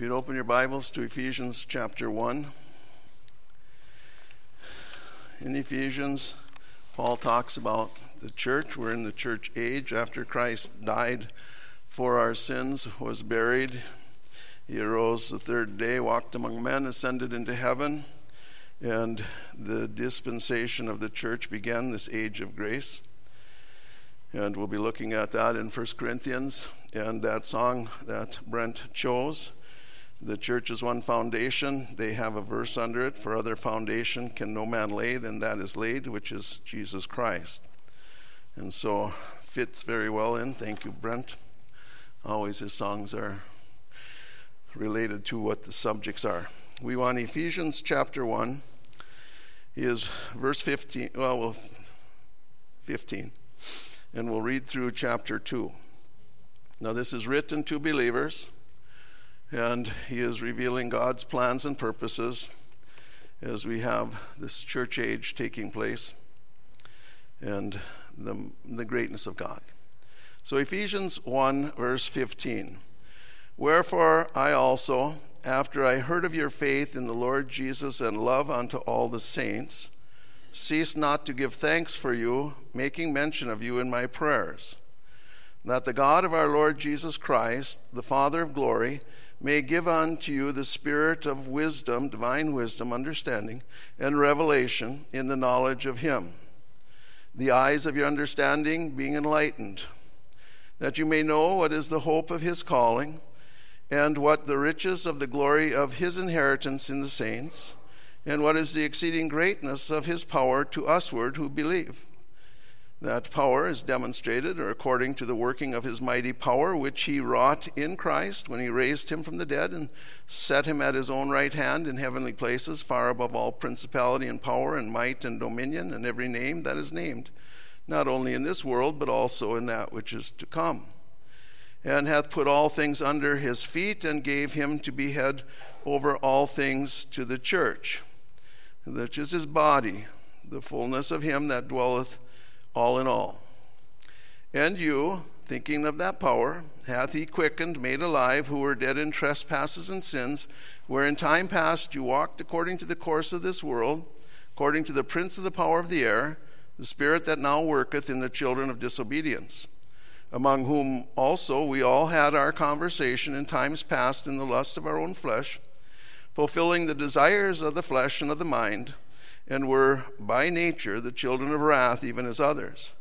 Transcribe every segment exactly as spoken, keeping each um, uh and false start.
If you'd open your Bibles to Ephesians chapter one. In Ephesians, Paul talks about the church. We're in the church age after Christ died for our sins, was buried. He arose the third day, walked among men, ascended into heaven, and the dispensation of the church began, this age of grace. And we'll be looking at that in First Corinthians, and that song that Brent chose. The church is one foundation. They have a verse under it. For other foundation can no man lay than that is laid, which is Jesus Christ. And so fits very well in. Thank you, Brent. Always his songs are related to what the subjects are. We want Ephesians chapter one. Is verse fifteen, well, well, fifteen. And we'll read through chapter two. Now this is written to believers, and he is revealing God's plans and purposes as we have this church age taking place and the, the greatness of God. So Ephesians one, verse fifteen. Wherefore I also, after I heard of your faith in the Lord Jesus and love unto all the saints, cease not to give thanks for you, making mention of you in my prayers, that the God of our Lord Jesus Christ, the Father of glory, may give unto you the spirit of wisdom, divine wisdom, understanding, and revelation in the knowledge of him, the eyes of your understanding being enlightened, that you may know what is the hope of his calling, and what the riches of the glory of his inheritance in the saints, and what is the exceeding greatness of his power to usward who believe. That power is demonstrated, or according to the working of his mighty power, which he wrought in Christ when he raised him from the dead and set him at his own right hand in heavenly places, far above all principality and power and might and dominion and every name that is named, not only in this world, but also in that which is to come. And hath put all things under his feet, and gave him to be head over all things to the church, which is his body, the fullness of him that dwelleth all in all. And you, thinking of that power, hath he quickened, made alive, who were dead in trespasses and sins, where in time past you walked according to the course of this world, according to the prince of the power of the air, the spirit that now worketh in the children of disobedience, among whom also we all had our conversation in times past in the lust of our own flesh, fulfilling the desires of the flesh and of the mind, and were by nature the children of wrath, even as others.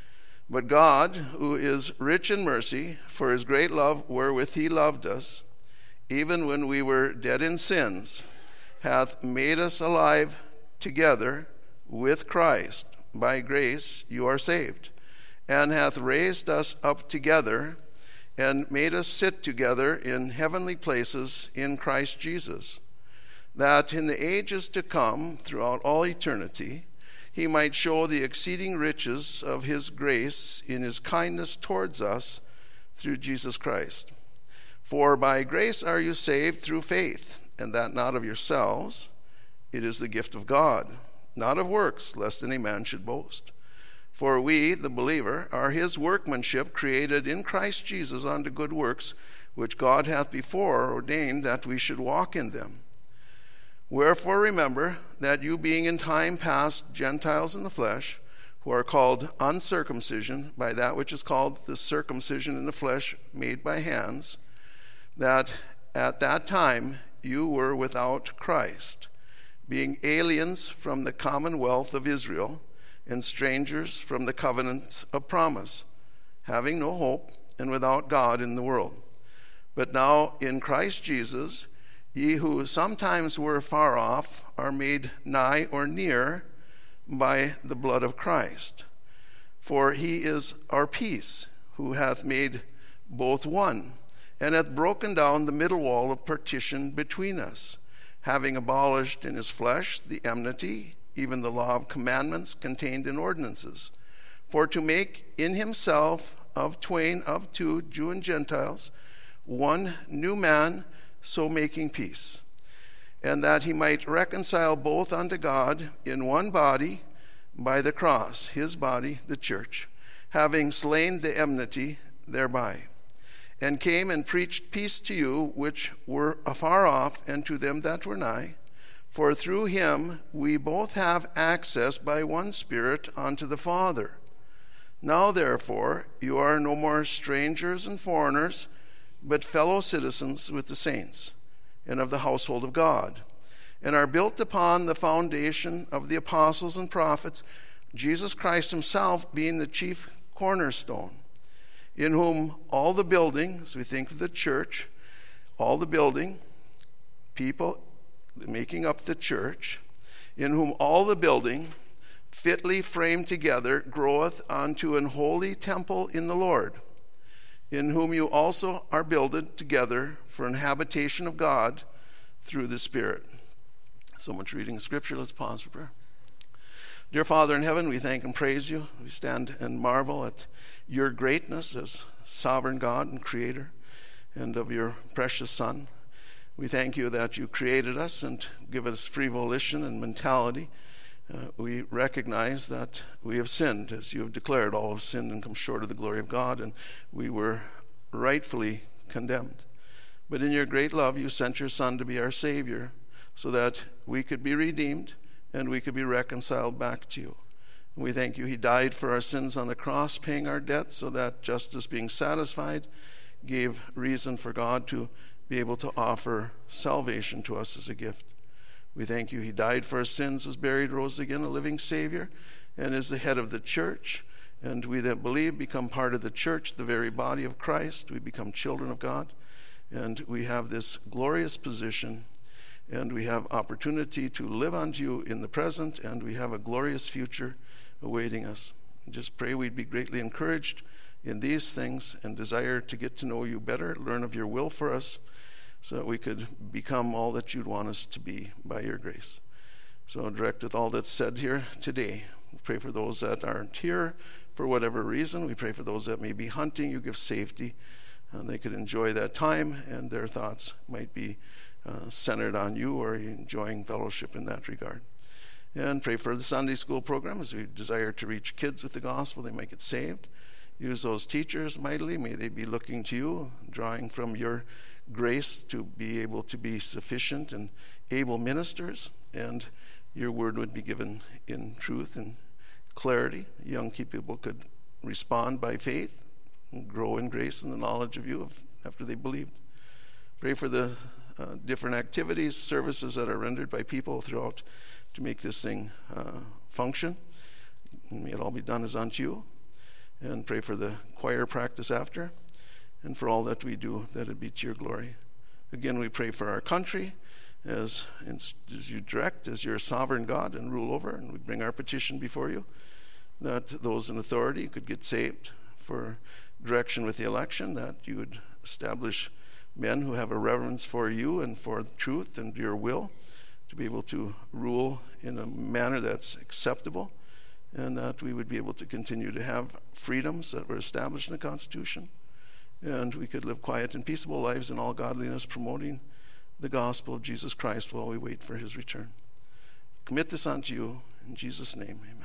But God, who is rich in mercy, for his great love wherewith he loved us, even when we were dead in sins, hath made us alive together with Christ. By grace you are saved, and hath raised us up together, and made us sit together in heavenly places in Christ Jesus, that in the ages to come, throughout all eternity, he might show the exceeding riches of his grace in his kindness towards us through Jesus Christ. For by grace are you saved through faith, and that not of yourselves. It is the gift of God, not of works, lest any man should boast. For we, the believer, are his workmanship, created in Christ Jesus unto good works, which God hath before ordained that we should walk in them. Wherefore remember that you, being in time past Gentiles in the flesh, who are called uncircumcision by that which is called the circumcision in the flesh made by hands, that at that time you were without Christ, being aliens from the commonwealth of Israel, and strangers from the covenant of promise, having no hope and without God in the world. But now in Christ Jesus, ye who sometimes were far off are made nigh or near by the blood of Christ. For he is our peace, who hath made both one, and hath broken down the middle wall of partition between us, having abolished in his flesh the enmity, even the law of commandments contained in ordinances, for to make in himself of twain, of two, Jew and Gentiles, one new man, so making peace, and that he might reconcile both unto God in one body by the cross, his body, the church, having slain the enmity thereby, and came and preached peace to you which were afar off, and to them that were nigh. For through him we both have access by one Spirit unto the Father. Now therefore you are no more strangers and foreigners, but fellow citizens with the saints, and of the household of God, and are built upon the foundation of the apostles and prophets, Jesus Christ himself being the chief cornerstone, in whom all the building, as we think of the church, all the building, people making up the church, in whom all the building, fitly framed together, groweth unto an holy temple in the Lord, in whom you also are builded together for an habitation of God through the Spirit. So much reading of Scripture. Let's pause for prayer. Dear Father in heaven, we thank and praise you. We stand and marvel at your greatness as sovereign God and creator, and of your precious Son. We thank you that you created us and give us free volition and mentality. Uh, we recognize that we have sinned, as you have declared, all have sinned and come short of the glory of God, and we were rightfully condemned. But in your great love, you sent your Son to be our Savior, so that we could be redeemed and we could be reconciled back to you. And we thank you, he died for our sins on the cross, paying our debt, so that justice being satisfied gave reason for God to be able to offer salvation to us as a gift. We thank you, he died for our sins, was buried, rose again, a living Savior, and is the head of the church. And we that believe become part of the church, the very body of Christ. We become children of God, and we have this glorious position, and we have opportunity to live unto you in the present, and we have a glorious future awaiting us. And just pray we'd be greatly encouraged in these things and desire to get to know you better, learn of your will for us, so that we could become all that you'd want us to be by your grace. So direct with all that's said here today. We pray for those that aren't here for whatever reason. We pray for those that may be hunting. You give safety, and they could enjoy that time, and their thoughts might be uh, centered on you, or enjoying fellowship in that regard. And pray for the Sunday school program, as we desire to reach kids with the gospel. They might get saved. Use those teachers mightily. May they be looking to you, drawing from your grace to be able to be sufficient and able ministers, and your word would be given in truth and clarity. Young people could respond by faith and grow in grace and the knowledge of you after they believed. Pray for the uh, different activities, services that are rendered by people throughout to make this thing uh, function. And may it all be done as unto you. And pray for the choir practice after, and for all that we do, that it be to your glory. Again, we pray for our country as, as you direct, as your sovereign God and rule over, and we bring our petition before you, that those in authority could get saved, for direction with the election, that you would establish men who have a reverence for you and for the truth and your will, to be able to rule in a manner that's acceptable, and that we would be able to continue to have freedoms that were established in the Constitution, and we could live quiet and peaceable lives in all godliness, promoting the gospel of Jesus Christ while we wait for his return. Commit this unto you in Jesus' name, amen.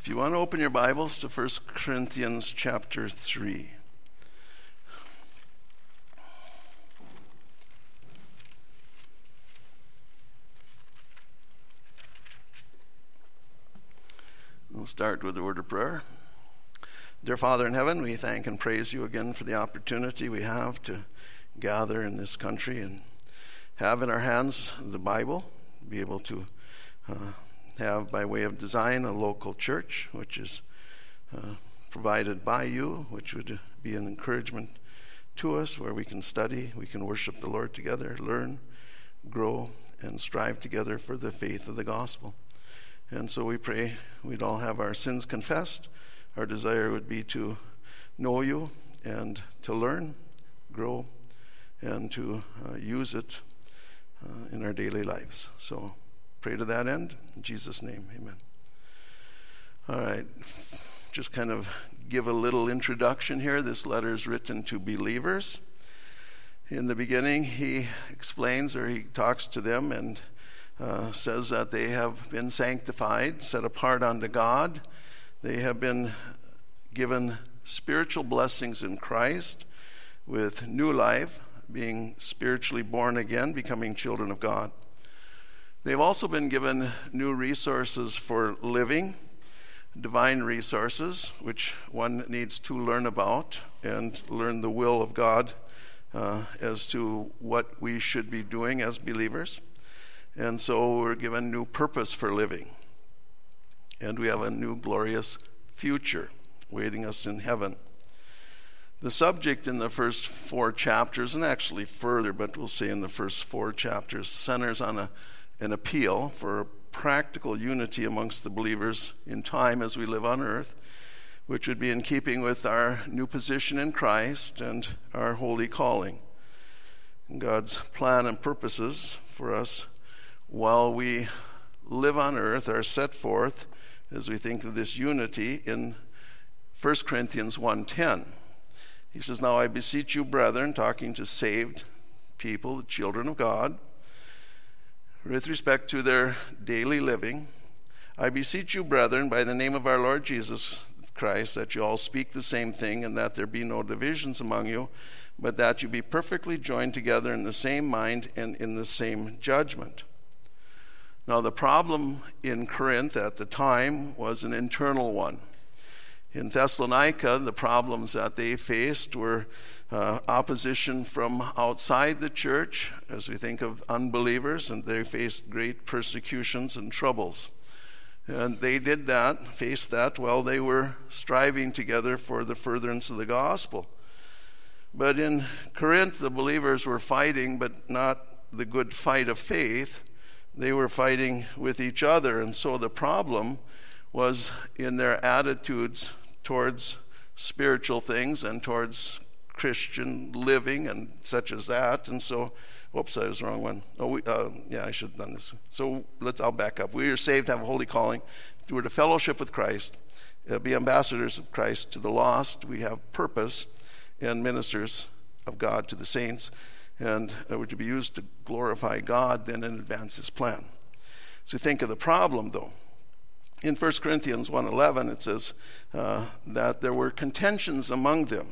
If you want to open your Bibles to First Corinthians chapter three. We'll start with a word of prayer. Dear Father in heaven, we thank and praise you again for the opportunity we have to gather in this country and have in our hands the Bible, be able to uh, have by way of design a local church, which is uh, provided by you, which would be an encouragement to us, where we can study, we can worship the Lord together, learn, grow, and strive together for the faith of the gospel. And so we pray we'd all have our sins confessed. Our desire would be to know you and to learn, grow, and to uh, use it uh, in our daily lives. So pray to that end. In Jesus' name, amen. All right, just kind of give a little introduction here. This letter is written to believers. In the beginning, he explains, or he talks to them and uh, says that they have been sanctified, set apart unto God. They have been given spiritual blessings in Christ with new life, being spiritually born again, becoming children of God. They've also been given new resources for living, divine resources, which one needs to learn about and learn the will of God uh, as to what we should be doing as believers. And so we're given new purpose for living. And we have a new glorious future waiting us in heaven. The subject in the first four chapters, and actually further, but we'll say in the first four chapters, centers on a, an appeal for practical unity amongst the believers in time as we live on earth, which would be in keeping with our new position in Christ and our holy calling. God's plan and purposes for us while we live on earth are set forth as we think of this unity in First Corinthians one ten. He says, "Now I beseech you, brethren," talking to saved people, the children of God, with respect to their daily living, "I beseech you, brethren, by the name of our Lord Jesus Christ, that you all speak the same thing, and that there be no divisions among you, but that you be perfectly joined together in the same mind and in the same judgment." Now, the problem in Corinth at the time was an internal one. In Thessalonica, the problems that they faced were uh, opposition from outside the church, as we think of unbelievers, and they faced great persecutions and troubles. And they did that, faced that, while they were striving together for the furtherance of the gospel. But in Corinth, the believers were fighting, but not the good fight of faith. They were fighting with each other, and so the problem was in their attitudes towards spiritual things and towards Christian living and such as that. And so, whoops, that was the wrong one. Oh, we, uh, yeah, I should have done this. So let's, I'll back up. We are saved, have a holy calling. We're to fellowship with Christ, uh, be ambassadors of Christ to the lost. We have purpose, and ministers of God to the saints. And uh, we're to be used to glorify God then and advance his plan. So think of the problem, though. In First Corinthians one eleven, it says uh, that there were contentions among them.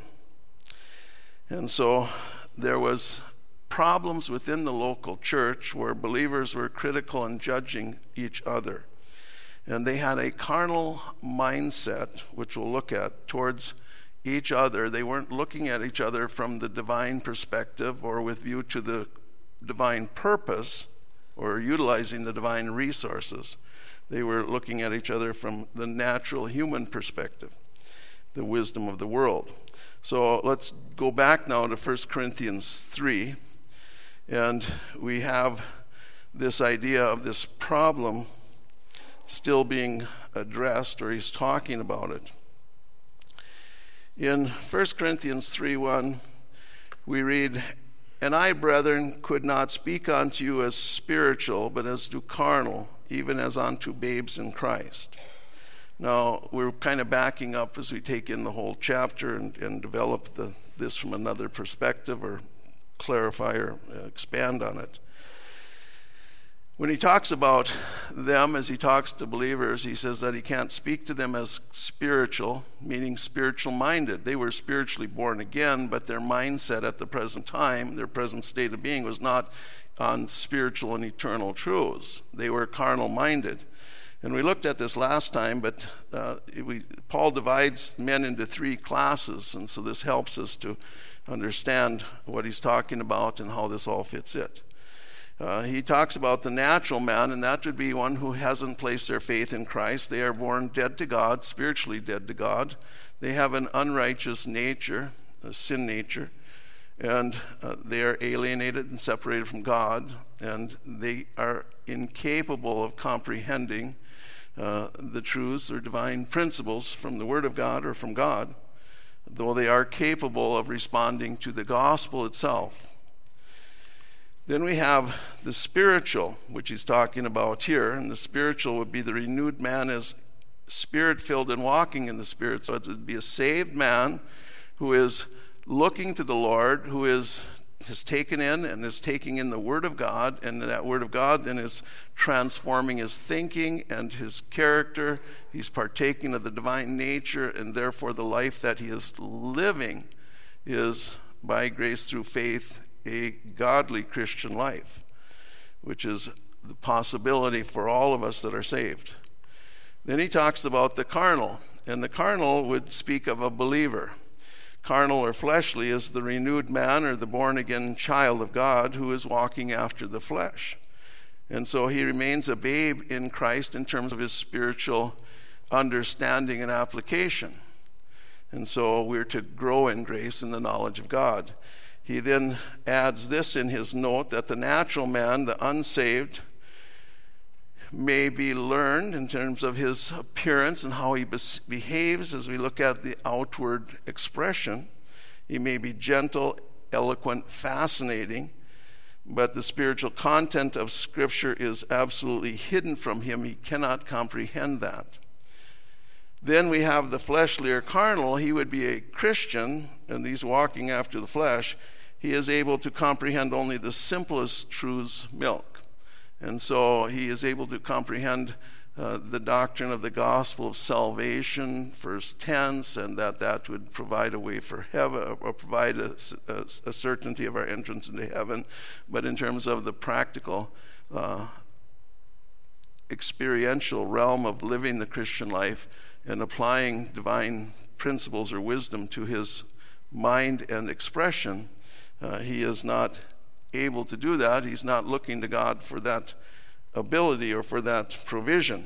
And so there was problems within the local church where believers were critical and judging each other. And they had a carnal mindset, which we'll look at, towards each other. They weren't looking at each other from the divine perspective or with view to the divine purpose or utilizing the divine resources. They were looking at each other from the natural human perspective, the wisdom of the world. So let's go back now to First Corinthians three, and we have this idea of this problem still being addressed, or he's talking about it. In First Corinthians three one, we read, "And I, brethren, could not speak unto you as spiritual, but as to carnal, even as unto babes in Christ." Now, we're kind of backing up as we take in the whole chapter and, and develop the, this from another perspective, or clarify or expand on it. When he talks about them, as he talks to believers, he says that he can't speak to them as spiritual, meaning spiritual minded. They were spiritually born again, but their mindset at the present time, their present state of being, was not on spiritual and eternal truths. They were carnal minded. And we looked at this last time, but uh, we, Paul divides men into three classes, and so this helps us to understand what he's talking about and how this all fits it. Uh, he talks about the natural man, and that would be one who hasn't placed their faith in Christ. They are born dead to God, spiritually dead to God. They have an unrighteous nature, a sin nature, and uh, they are alienated and separated from God, and they are incapable of comprehending Uh, the truths or divine principles from the Word of God or from God, though they are capable of responding to the gospel itself. Then we have the spiritual, which he's talking about here, and the spiritual would be the renewed man as spirit-filled and walking in the Spirit. So it would be a saved man who is looking to the Lord, who is has taken in and is taking in the Word of God, and that Word of God then is transforming his thinking and his character. He's partaking of the divine nature, and therefore the life that he is living is, by grace through faith, a godly Christian life, which is the possibility for all of us that are saved. Then he talks about the carnal, and the carnal would speak of a believer. Carnal or fleshly is the renewed man or the born-again child of God who is walking after the flesh. And so he remains a babe in Christ in terms of his spiritual understanding and application. And so we're to grow in grace and the knowledge of God. He then adds this in his note, that the natural man, the unsaved, may be learned in terms of his appearance and how he behaves as we look at the outward expression. He may be gentle, eloquent, fascinating, but the spiritual content of Scripture is absolutely hidden from him. He cannot comprehend that. Then we have the fleshly or carnal. He would be a Christian, and he's walking after the flesh. He is able to comprehend only the simplest truths, milk. And so he is able to comprehend uh, the doctrine of the gospel of salvation, first tense, and that that would provide a way for heaven, or provide a, a, a certainty of our entrance into heaven. But in terms of the practical, uh, experiential realm of living the Christian life and applying divine principles or wisdom to his mind and expression, uh, he is not able to do that. He's not looking to God for that ability or for that provision.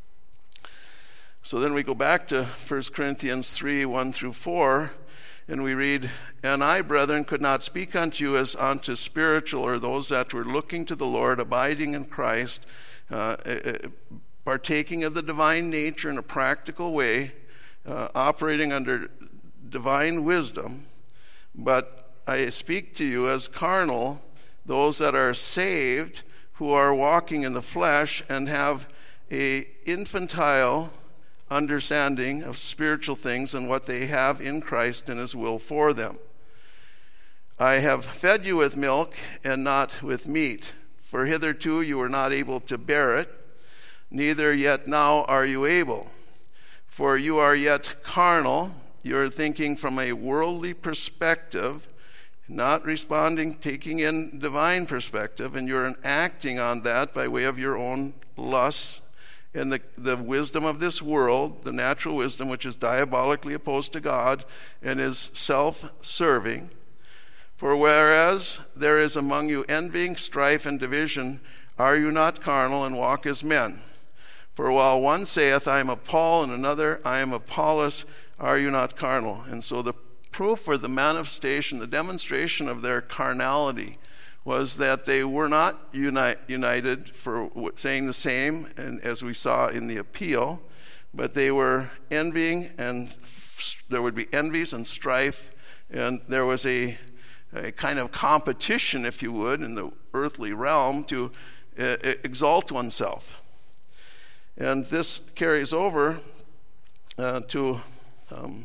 So then we go back to First Corinthians three, one through four, and we read, "And I, brethren, could not speak unto you as unto spiritual, or those that were looking to the Lord, abiding in Christ, uh, partaking of the divine nature in a practical way, uh, operating under divine wisdom, but I speak to you as carnal, those that are saved, who are walking in the flesh and have a infantile understanding of spiritual things and what they have in Christ and his will for them. I have fed you with milk and not with meat, for hitherto you were not able to bear it, neither yet now are you able. For you are yet carnal, you are thinking from a worldly perspective, not responding, taking in divine perspective, and you're acting on that by way of your own lusts and the, the wisdom of this world, the natural wisdom which is diabolically opposed to God and is self-serving. For whereas there is among you envying, strife, and division, are you not carnal and walk as men? For while one saith, I am of Paul, and another, I am of Apollos, are you not carnal? And so the proof or the manifestation, the demonstration of their carnality was that they were not uni- united for saying the same, and as we saw in the appeal, but they were envying, and there would be envies and strife, and there was a, a kind of competition, if you would, in the earthly realm to uh, exalt oneself. And this carries over uh, to um,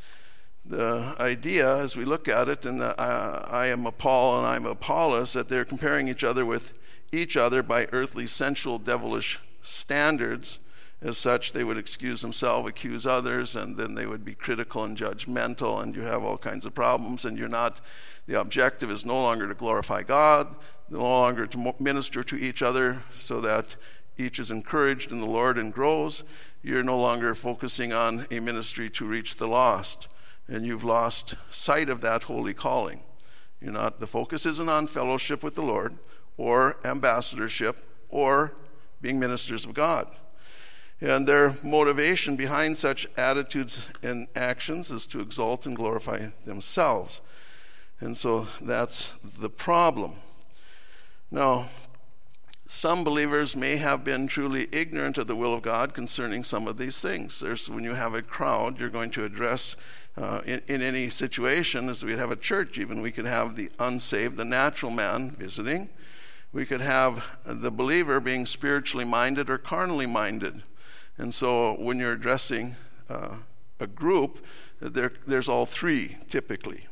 the idea, as we look at it, and the, uh, I am of Paul and I am of Apollos, that they're comparing each other with each other by earthly, sensual, devilish standards. As such, they would excuse themselves, accuse others, and then they would be critical and judgmental, and you have all kinds of problems, and you're not, the objective is no longer to glorify God, no longer to minister to each other so that each is encouraged in the Lord and grows. You're no longer focusing on a ministry to reach the lost, and you've lost sight of that holy calling. You're not, the focus isn't on fellowship with the Lord, or ambassadorship, or being ministers of God. And their motivation behind such attitudes and actions is to exalt and glorify themselves. And so that's the problem. Now, some believers may have been truly ignorant of the will of God concerning some of these things. There's, when you have a crowd, you're going to address uh, in, in any situation, as we'd have a church even, we could have the unsaved, the natural man visiting. We could have the believer being spiritually minded or carnally minded. And so when you're addressing uh, a group, there, there's all three typically.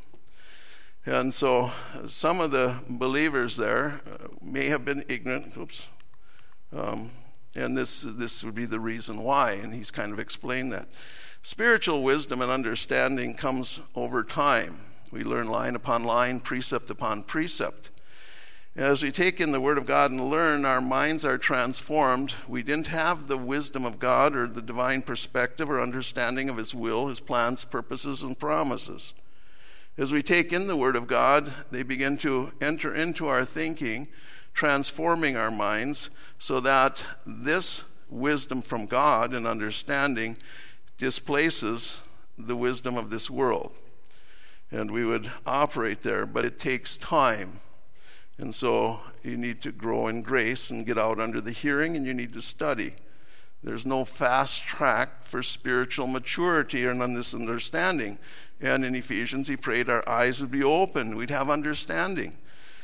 And so some of the believers there uh, may have been ignorant, oops, um, and this, this would be the reason why, and he's kind of explained that. Spiritual wisdom and understanding comes over time. We learn line upon line, precept upon precept. As we take in the Word of God and learn, our minds are transformed. We didn't have the wisdom of God or the divine perspective or understanding of His will, His plans, purposes, and promises. As we take in the Word of God, they begin to enter into our thinking, transforming our minds so that this wisdom from God and understanding displaces the wisdom of this world. And we would operate there, but it takes time. And so you need to grow in grace and get out under the hearing, and you need to study. There's no fast track for spiritual maturity or none of this understanding. And in Ephesians, he prayed our eyes would be open, we'd have understanding.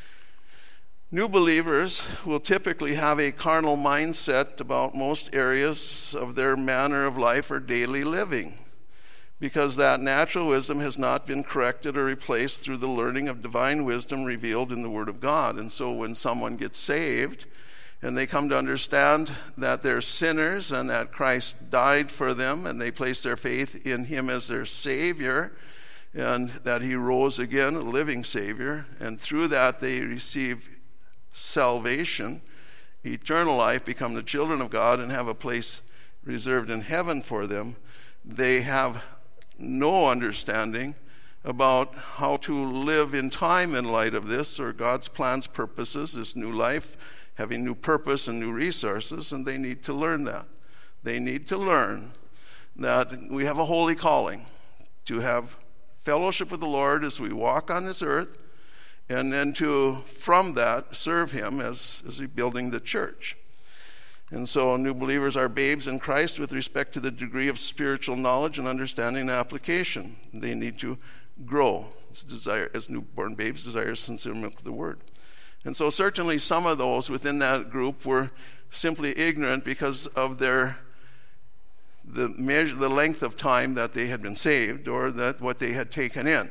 New believers will typically have a carnal mindset about most areas of their manner of life or daily living, because that natural wisdom has not been corrected or replaced through the learning of divine wisdom revealed in the Word of God. And so when someone gets saved and they come to understand that they're sinners and that Christ died for them, and they place their faith in Him as their Savior, and that He rose again, a living Savior, and through that they receive salvation, eternal life, become the children of God, and have a place reserved in heaven for them, they have no understanding about how to live in time in light of this, or God's plans, purposes, this new life, having new purpose and new resources, and they need to learn that. They need to learn that we have a holy calling to have fellowship with the Lord as we walk on this earth, and then to, from that, serve Him as, as He's building the church. And so new believers are babes in Christ with respect to the degree of spiritual knowledge and understanding and application. They need to grow as, desire, as newborn babes desire sincere milk of the Word. And so certainly some of those within that group were simply ignorant because of their the measure, the length of time that they had been saved, or that what they had taken in.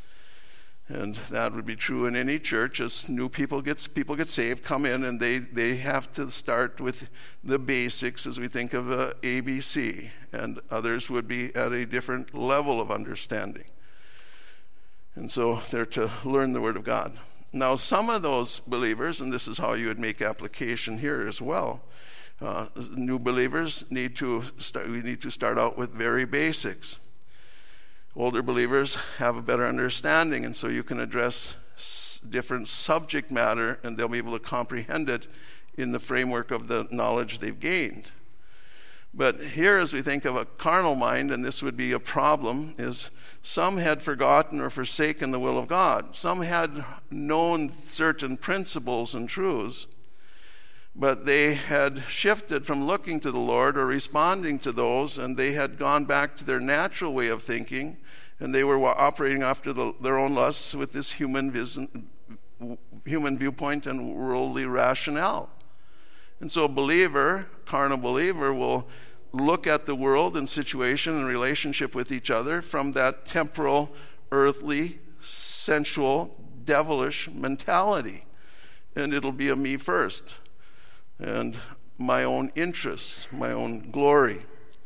And that would be true in any church. As new people get people get saved, come in, and they, they have to start with the basics as we think of uh, A B C, and others would be at a different level of understanding. And so they're to learn the Word of God. Now, some of those believers, and this is how you would make application here as well, uh, new believers need to start, we need to start out with very basics. Older believers have a better understanding, and so you can address s- different subject matter, and they'll be able to comprehend it in the framework of the knowledge they've gained. But here, as we think of a carnal mind, and this would be a problem, is some had forgotten or forsaken the will of God. Some had known certain principles and truths, but they had shifted from looking to the Lord or responding to those, and they had gone back to their natural way of thinking, and they were operating after the, their own lusts with this human vision, human viewpoint and worldly rationale. And so a believer, carnal believer, will look at the world and situation and relationship with each other from that temporal, earthly, sensual, devilish mentality. And it'll be a me first. And my own interests, my own glory.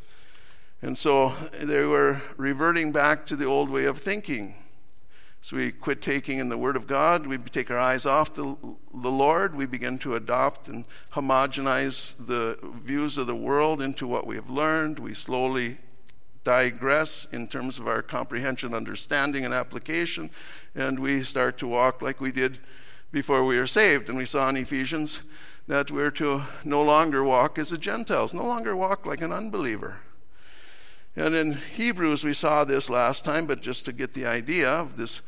And so they were reverting back to the old way of thinking. So we quit taking in the Word of God. We take our eyes off the, the Lord. We begin to adopt and homogenize the views of the world into what we have learned. We slowly digress in terms of our comprehension, understanding, and application. And we start to walk like we did before we were saved. And we saw in Ephesians that we're to no longer walk as the Gentiles, no longer walk like an unbeliever. And in Hebrews, we saw this last time, but just to get the idea of this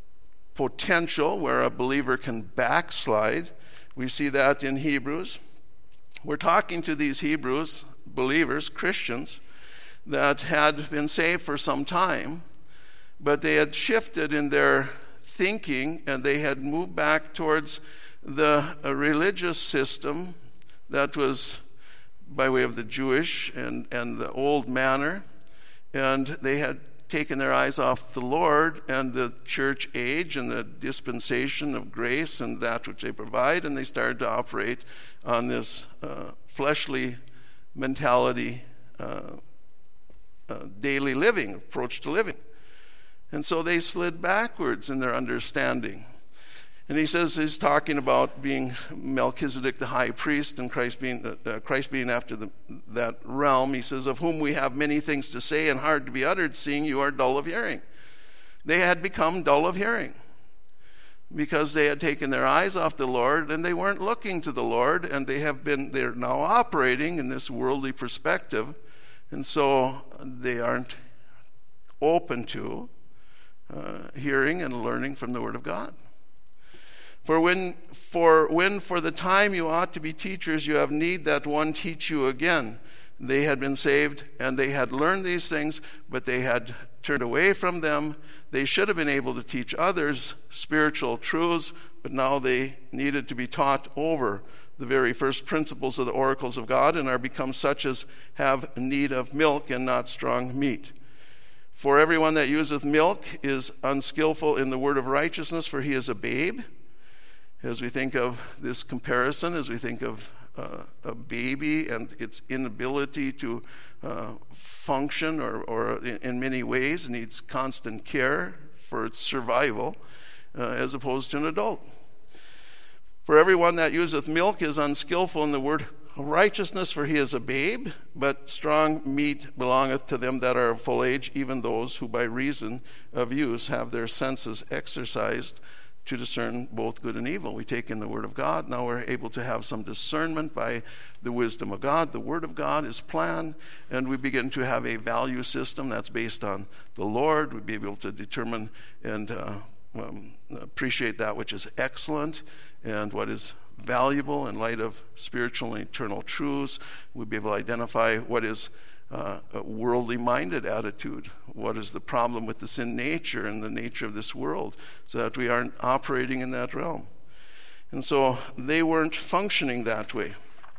potential where a believer can backslide, we see that in Hebrews. We're talking to these Hebrews, believers, Christians, that had been saved for some time, but they had shifted in their thinking and they had moved back towards the religious system that was by way of the Jewish and, and the old manner. And they had taken their eyes off the Lord and the church age and the dispensation of grace and that which they provide, and they started to operate on this uh, fleshly mentality, uh, uh, daily living, approach to living. And so they slid backwards in their understanding. And he says he's talking about being Melchizedek the high priest and Christ being uh, Christ being after the, that realm. He says, of whom we have many things to say and hard to be uttered, seeing you are dull of hearing. They had become dull of hearing because they had taken their eyes off the Lord and they weren't looking to the Lord, and they have been they're now operating in this worldly perspective, and so they aren't open to uh, hearing and learning from the Word of God. For when, for when for the time you ought to be teachers, you have need that one teach you again. They had been saved and they had learned these things, but they had turned away from them. They should have been able to teach others spiritual truths, but now they needed to be taught over the very first principles of the oracles of God, and are become such as have need of milk and not strong meat. For everyone that useth milk is unskillful in the word of righteousness, for he is a babe. As we think of this comparison, as we think of uh, a baby and its inability to uh, function or, or in, in many ways needs constant care for its survival, uh, as opposed to an adult. For everyone that useth milk is unskillful in the word of righteousness, for he is a babe, but strong meat belongeth to them that are of full age, even those who by reason of use have their senses exercised to discern both good and evil. We take in the Word of God. Now we're able to have some discernment by the wisdom of God. The Word of God is plan, and we begin to have a value system that's based on the Lord. We'd be able to determine and uh, um, appreciate that which is excellent and what is valuable in light of spiritual and eternal truths. We'd be able to identify what is Uh, a worldly-minded attitude. What is the problem with the sin nature and the nature of this world, so that we aren't operating in that realm. And so they weren't functioning that way.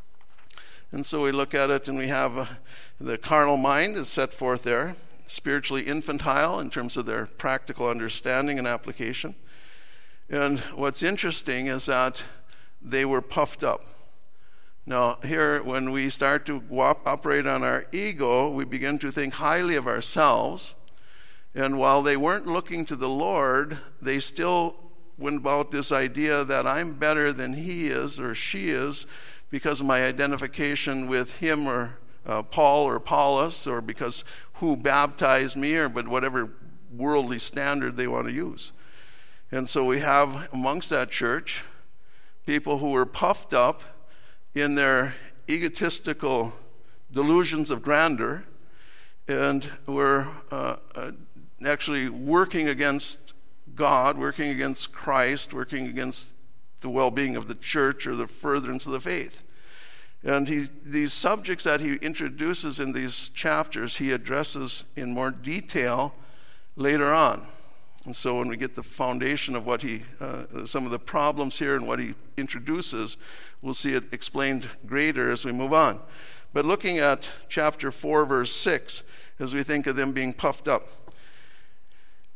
And so we look at it and we have uh, the carnal mind is set forth there, spiritually infantile in terms of their practical understanding and application. And what's interesting is that they were puffed up. Now, here, when we start to op- operate on our ego, we begin to think highly of ourselves. And while they weren't looking to the Lord, they still went about this idea that I'm better than he is or she is because of my identification with him or uh, Paul or Apollos, or because who baptized me, or but whatever worldly standard they want to use. And so we have amongst that church people who were puffed up in their egotistical delusions of grandeur, and were uh, uh, actually working against God, working against Christ, working against the well-being of the church or the furtherance of the faith. And he, these subjects that he introduces in these chapters, he addresses in more detail later on. And so when we get the foundation of what he, uh, some of the problems here and what he introduces, we'll see it explained greater as we move on. But looking at chapter four, verse six, as we think of them being puffed up,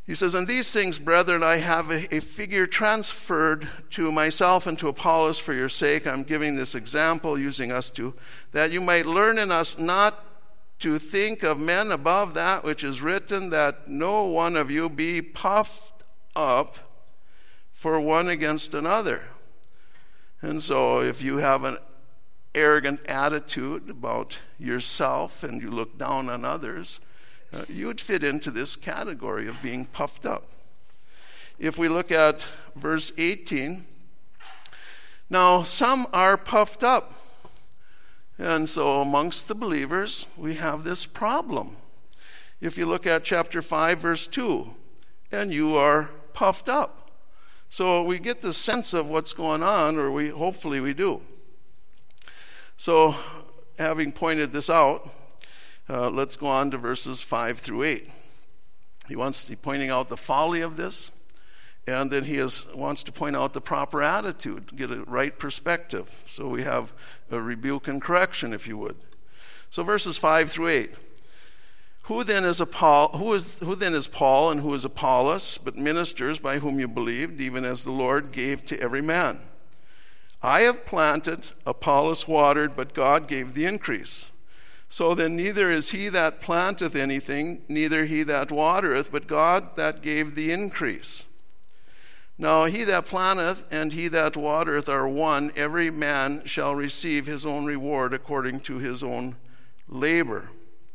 He says, "And these things, brethren, I have a, a figure transferred to myself and to Apollos for your sake." I'm giving this example, using us to, "that you might learn in us not to think of men above that which is written, that no one of you be puffed up for one against another." And so if you have an arrogant attitude about yourself and you look down on others, uh, you would fit into this category of being puffed up. If we look at verse eighteen, "Now some are puffed up." And so amongst the believers, we have this problem. If you look at chapter five, verse two, "And you are puffed up." So we get the sense of what's going on, or we hopefully we do. So having pointed this out, uh, let's go on to verses five through eight. He wants to pointing out the folly of this, and then he is, wants to point out the proper attitude, get a right perspective. So we have a rebuke and correction, if you would. So verses five through eight. Who then is Paul, who is who then is Paul and who is Apollos, but ministers by whom you believed, even as the Lord gave to every man? I have planted, Apollos watered, but God gave the increase. So then neither is he that planteth anything, neither he that watereth, but God that gave the increase. Now he that planteth and he that watereth are one. Every man shall receive his own reward according to his own labor.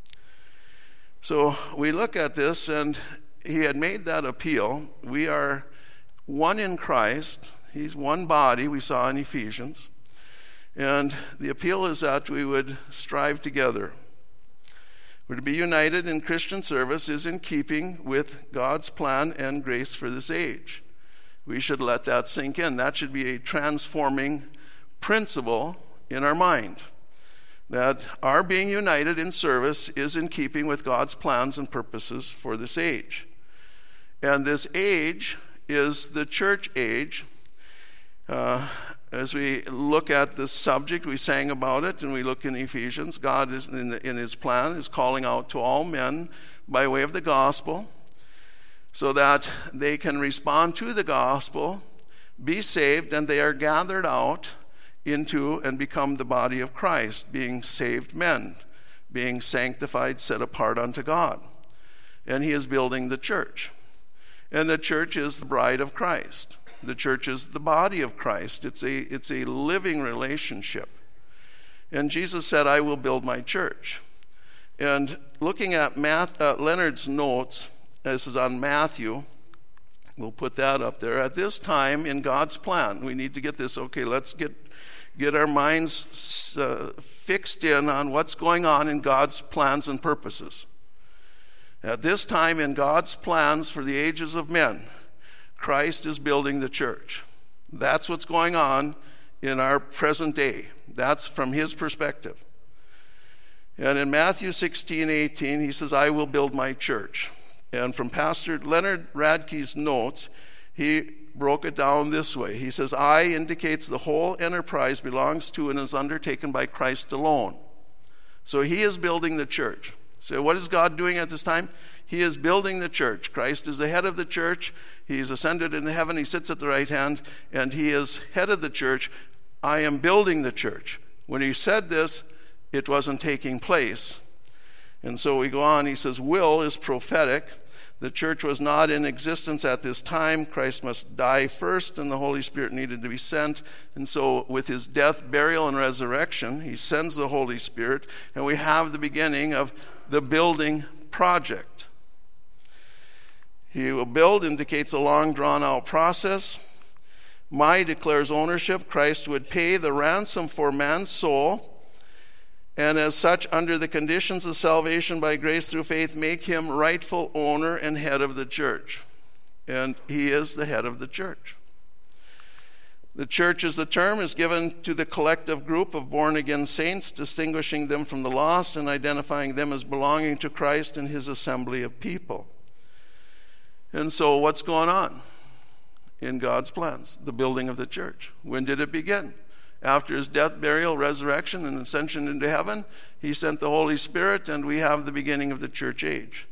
So we look at this, and he had made that appeal. We are one in Christ. He's one body, we saw in Ephesians. And the appeal is that we would strive together. We're to be united in Christian service is in keeping with God's plan and grace for this age. We should let that sink in. That should be a transforming principle in our mind. That our being united in service is in keeping with God's plans and purposes for this age. And this age is the church age. Uh, as we look at this subject, we sang about it, and we look in Ephesians. God is in, the, in his plan is calling out to all men by way of the gospel, so that they can respond to the gospel, be saved, and they are gathered out into and become the body of Christ, being saved men, being sanctified, set apart unto God. And he is building the church. And the church is the bride of Christ. The church is the body of Christ. It's a, it's a living relationship. And Jesus said, "I will build my church." And looking at Math, uh, Leonard's notes, this is on Matthew. We'll put that up there. At this time in God's plan, we need to get this, okay, let's get get our minds uh, fixed in on what's going on in God's plans and purposes. At this time in God's plans for the ages of men, Christ is building the church. That's what's going on in our present day. That's from his perspective. And in Matthew sixteen eighteen, he says, "I will build my church." And from Pastor Leonard Radke's notes, he broke it down this way. He says, "I" indicates the whole enterprise belongs to and is undertaken by Christ alone. So he is building the church. So what is God doing at this time? He is building the church. Christ is the head of the church. He's ascended into heaven. He sits at the right hand, and he is head of the church. I am building the church. When he said this, it wasn't taking place. And so we go on. He says, "Will" is prophetic. The church was not in existence at this time. Christ must die first, and the Holy Spirit needed to be sent. And so with his death, burial, and resurrection, he sends the Holy Spirit, and we have the beginning of the building project. He will build indicates a long drawn-out process. My declares ownership. Christ would pay the ransom for man's soul, and as such, under the conditions of salvation by grace through faith, make him rightful owner and head of the church. And he is the head of the church. The church, as the term, is given to the collective group of born-again saints, distinguishing them from the lost and identifying them as belonging to Christ and his assembly of people. And so what's going on in God's plans? The building of the church. When did it begin? After his death, burial, resurrection, and ascension into heaven, he sent the Holy Spirit, and we have the beginning of the church age.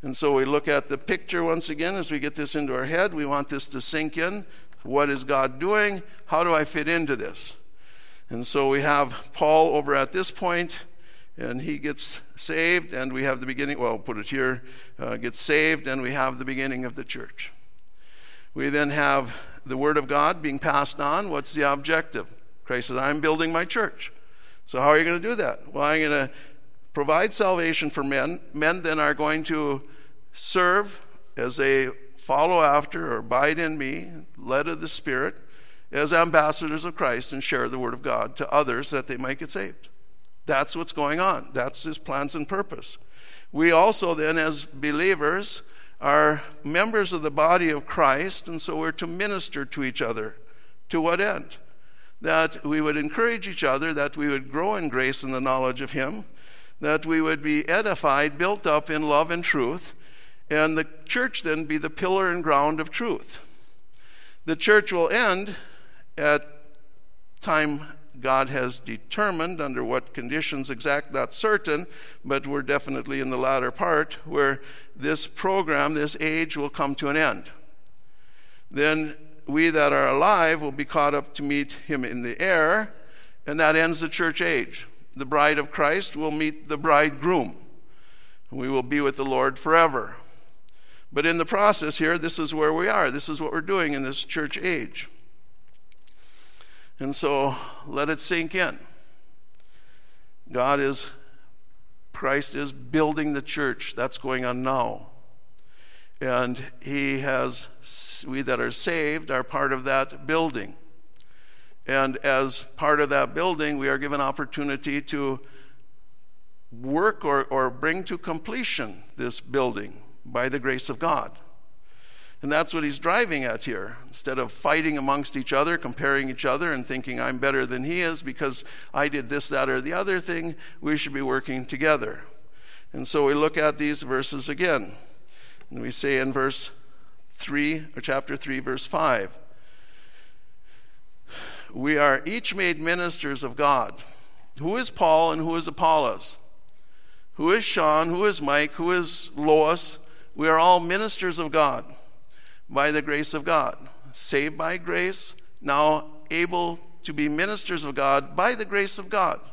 And so we look at the picture once again as we get this into our head. We want this to sink in. What is God doing? How do I fit into this? And so we have Paul over at this point, and he gets saved, and we have the beginning, well, I'll put it here, uh, gets saved, and we have the beginning of the church. We then have the Word of God being passed on. What's the objective? Christ says, I'm building my church. So how are you going to do that? Well, I'm going to provide salvation for men. Men then are going to serve as they follow after or abide in me, led of the Spirit, as ambassadors of Christ, and share the Word of God to others that they might get saved. That's what's going on. That's his plans and purpose. We also then, as believers, are members of the body of Christ, and so we're to minister to each other. To what end? That we would encourage each other, that we would grow in grace and the knowledge of him, that we would be edified, built up in love and truth, and the church then be the pillar and ground of truth. The church will end at time God has determined, under what conditions exact, not certain, but we're definitely in the latter part, where this program, this age, will come to an end. Then we that are alive will be caught up to meet him in the air, and that ends the church age. The bride of Christ will meet the bridegroom, and we will be with the Lord forever. But in the process here, this is where we are. This is what we're doing in this church age. And so let it sink in. God is, Christ is building the church. That's going on now. And he has, we that are saved are part of that building. And as part of that building, we are given opportunity to work or, or bring to completion this building by the grace of God. And that's what he's driving at here. Instead of fighting amongst each other, comparing each other, and thinking I'm better than he is because I did this, that, or the other thing, we should be working together. And so we look at these verses again. And we say in verse three, or chapter three, verse five, we are each made ministers of God. Who is Paul and who is Apollos? Who is Sean? Who is Mike? Who is Lois? We are all ministers of God by the grace of God. Saved by grace, now able to be ministers of God by the grace of God.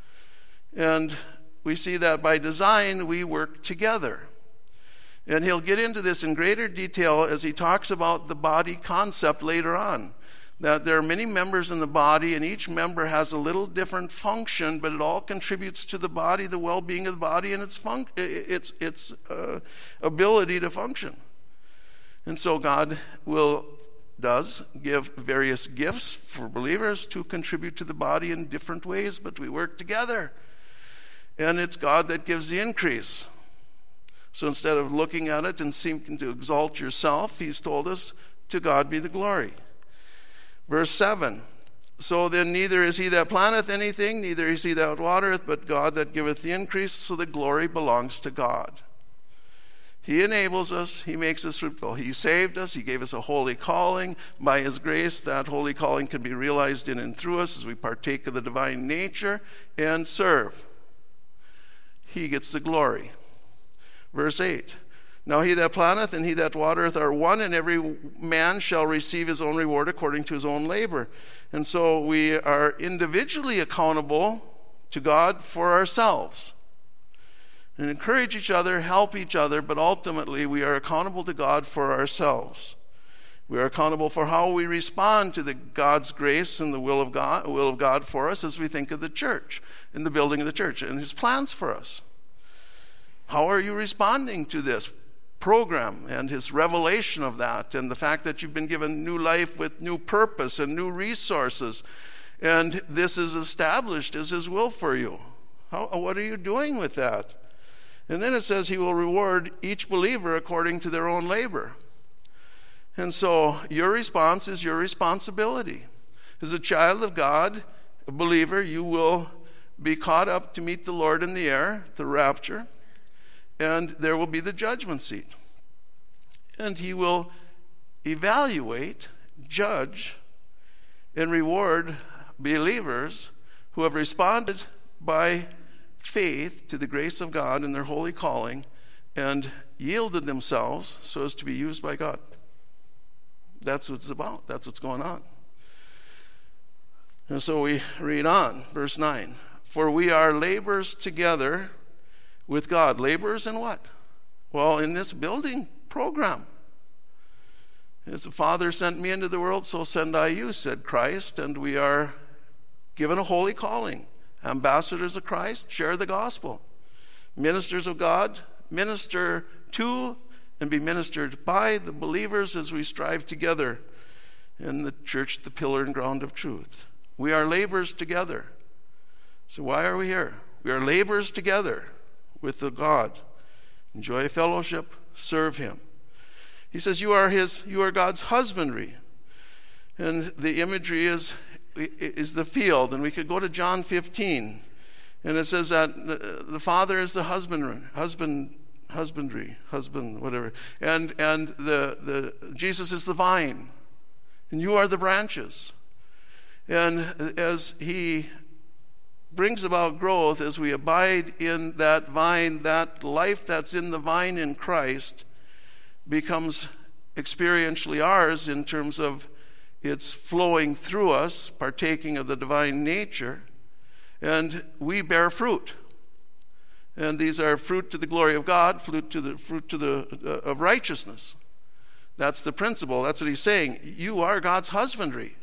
And we see that by design we work together. And he'll get into this in greater detail as he talks about the body concept later on. That there are many members in the body, and each member has a little different function, but it all contributes to the body, the well-being of the body, and its func- its its uh, ability to function. And so God will does give various gifts for believers to contribute to the body in different ways, but we work together, and it's God that gives the increase. So instead of looking at it and seeking to exalt yourself, he's told us, to God be the glory. Verse seven, so then neither is he that planteth anything, neither is he that watereth, but God that giveth the increase, so the glory belongs to God. He enables us, he makes us fruitful. He saved us, he gave us a holy calling. By his grace, that holy calling can be realized in and through us as we partake of the divine nature and serve. He gets the glory. Verse eight, now he that planteth and he that watereth are one, and every man shall receive his own reward according to his own labor. And so we are individually accountable to God for ourselves. And encourage each other, help each other, but ultimately we are accountable to God for ourselves. We are accountable for how we respond to the God's grace and the will of God, will of God for us as we think of the church, in the building of the church, and his plans for us. How are you responding to this program and his revelation of that, and the fact that you've been given new life with new purpose and new resources, and this is established as his will for you? How, what are you doing with that? And then it says he will reward each believer according to their own labor. And so your response is your responsibility. As a child of God, a believer, you will be caught up to meet the Lord in the air, the rapture, and there will be the judgment seat. And he will evaluate, judge, and reward believers who have responded by faith to the grace of God and their holy calling, and yielded themselves so as to be used by God. That's what it's about. That's what's going on. And so we read on, verse nine. For we are laborers together with God. Laborers in what? Well, in this building program. As the Father sent me into the world, so send I you, said Christ. And we are given a holy calling. Ambassadors of Christ, share the gospel. Ministers of God, minister to and be ministered by the believers as we strive together in the church, the pillar and ground of truth. We are laborers together. So why are we here? We are laborers together with the God. Enjoy fellowship, serve him. He says you are his, you are God's husbandry. And the imagery is, is the field. And we could go to John fifteen. And it says that the Father is the husbandry, husband, husbandry, husband, whatever. And and the, the Jesus is the vine. And you are the branches. And as he brings about growth, as we abide in that vine, that life that's in the vine in Christ becomes experientially ours in terms of it's flowing through us, partaking of the divine nature, and we bear fruit. And these are fruit to the glory of God, fruit to the fruit to the uh, of righteousness. That's the principle. That's what he's saying. You are God's husbandry.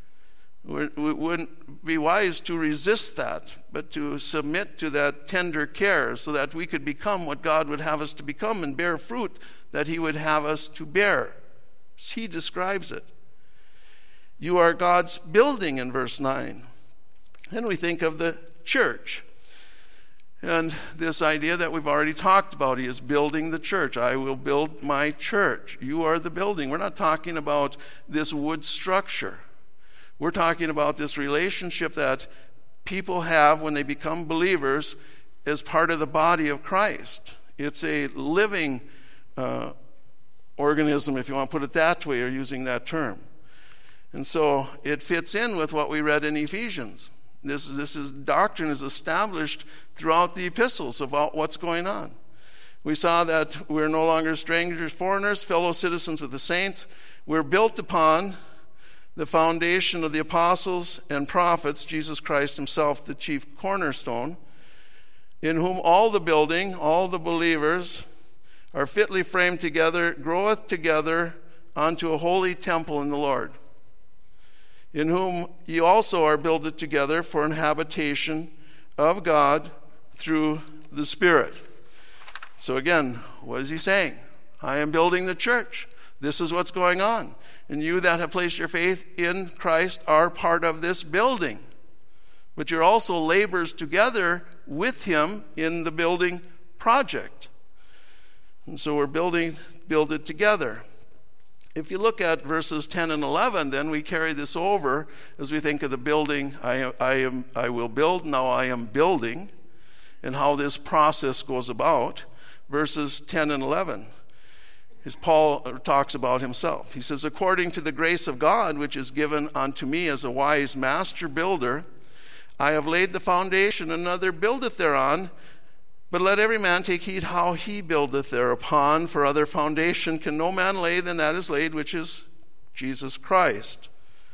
We wouldn't be wise to resist that, but to submit to that tender care so that we could become what God would have us to become and bear fruit that he would have us to bear. He describes it. You are God's building in verse nine. Then we think of the church. And this idea that we've already talked about, he is building the church. I will build my church. You are the building. We're not talking about this wood structure. We're talking about this relationship that people have when they become believers as part of the body of Christ. It's a living uh, organism, if you want to put it that way, or using that term. And so it fits in with what we read in Ephesians. This, this is doctrine is established throughout the epistles about what's going on. We saw that we're no longer strangers, foreigners, fellow citizens with the saints. We're built upon the foundation of the apostles and prophets, Jesus Christ himself, the chief cornerstone, in whom all the building, all the believers, are fitly framed together, groweth together unto a holy temple in the Lord, in whom ye also are builded together for an habitation of God through the Spirit. So again, what is he saying? I am building the church. This is what's going on. And you that have placed your faith in Christ are part of this building. But you're also laborers together with him in the building project. And so we're building, build it together. If you look at verses ten and eleven, then we carry this over as we think of the building. I, I, am, I will build, now I am building, and how this process goes about. Verses ten and eleven. As Paul talks about himself. He says, according to the grace of God, which is given unto me as a wise master builder, I have laid the foundation, another buildeth thereon. But let every man take heed how he buildeth thereupon, for other foundation can no man lay than that is laid, which is Jesus Christ.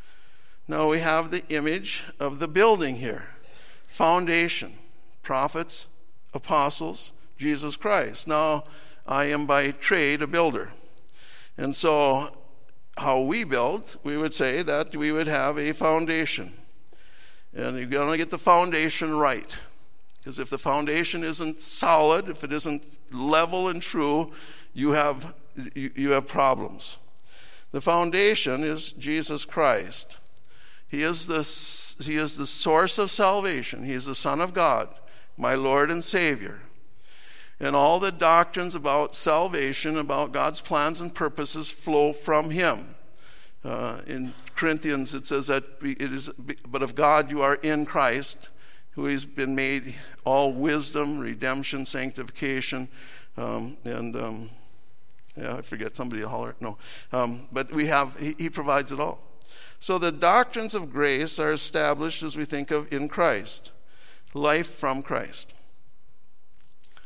Now we have the image of the building here. Foundation, prophets, apostles, Jesus Christ. Now, I am by trade a builder. And so how we build, we would say that we would have a foundation. And you've got to get the foundation right. Because if the foundation isn't solid, if it isn't level and true, you have you, you have problems. The foundation is Jesus Christ. He is the he is the source of salvation. He is the Son of God, my Lord and Savior. And all the doctrines about salvation, about God's plans and purposes, flow from him. Uh, in Corinthians, it says that it is, but of God you are in Christ, who has been made all wisdom, redemption, sanctification, um, and um, yeah, I forget, somebody will holler. No, um, but we have. He, he provides it all. So the doctrines of grace are established as we think of in Christ, life from Christ.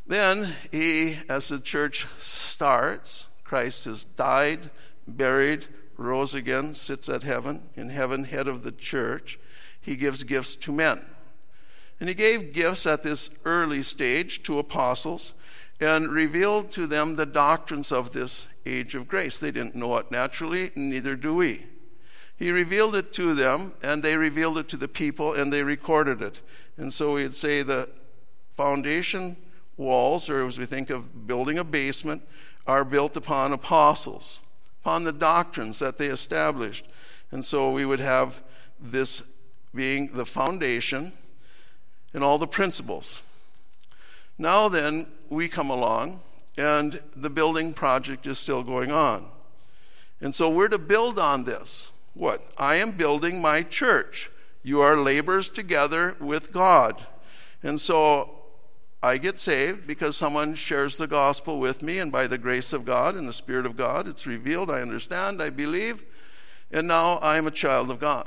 Then he, as the church starts, Christ has died, buried, rose again, sits at heaven, in heaven, head of the church. He gives gifts to men. And he gave gifts at this early stage to apostles and revealed to them the doctrines of this age of grace. They didn't know it naturally, neither do we. He revealed it to them, and they revealed it to the people, and they recorded it. And so we'd say the foundation walls, or as we think of building a basement, are built upon apostles, upon the doctrines that they established. And so we would have this being the foundation and all the principles. Now then, we come along, and the building project is still going on. And so we're to build on this. What? I am building my church. You are laborers together with God. And so I get saved because someone shares the gospel with me, and by the grace of God and the Spirit of God, it's revealed, I understand, I believe, and now I am a child of God.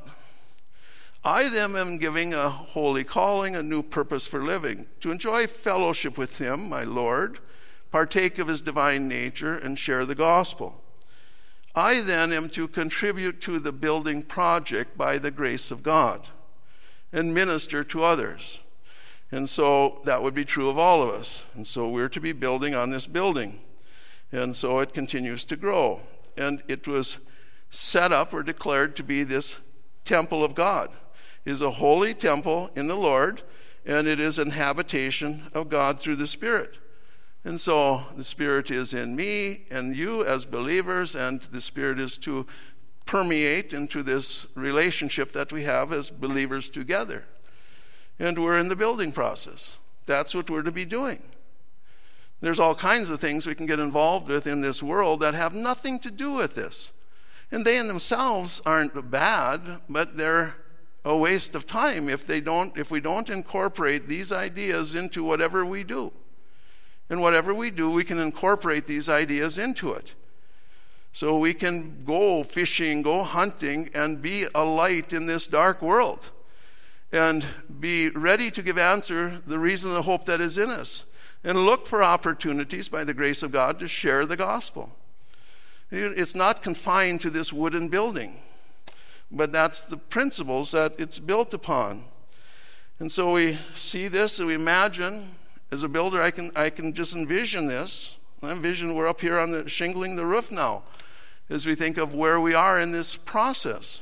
I then am giving a holy calling, a new purpose for living, to enjoy fellowship with him, my Lord, partake of his divine nature, and share the gospel. I then am to contribute to the building project by the grace of God and minister to others. And so that would be true of all of us. And so we're to be building on this building. And so it continues to grow. And it was set up or declared to be this temple of God. It is a holy temple in the Lord, and it is an habitation of God through the Spirit. And so the Spirit is in me and you as believers, and the Spirit is to permeate into this relationship that we have as believers together. And we're in the building process. That's what we're to be doing. There's all kinds of things we can get involved with in this world that have nothing to do with this. And they in themselves aren't bad, but they're a waste of time if they don't, if we don't incorporate these ideas into whatever we do. And whatever we do, we can incorporate these ideas into it. So we can go fishing, go hunting, and be a light in this dark world. And be ready to give answer the reason and the hope that is in us. And look for opportunities by the grace of God to share the gospel. It's not confined to this wooden building, but that's the principles that it's built upon. And so we see this and we imagine. As a builder, I can I can just envision this. I envision we're up here on the shingling the roof now as we think of where we are in this process.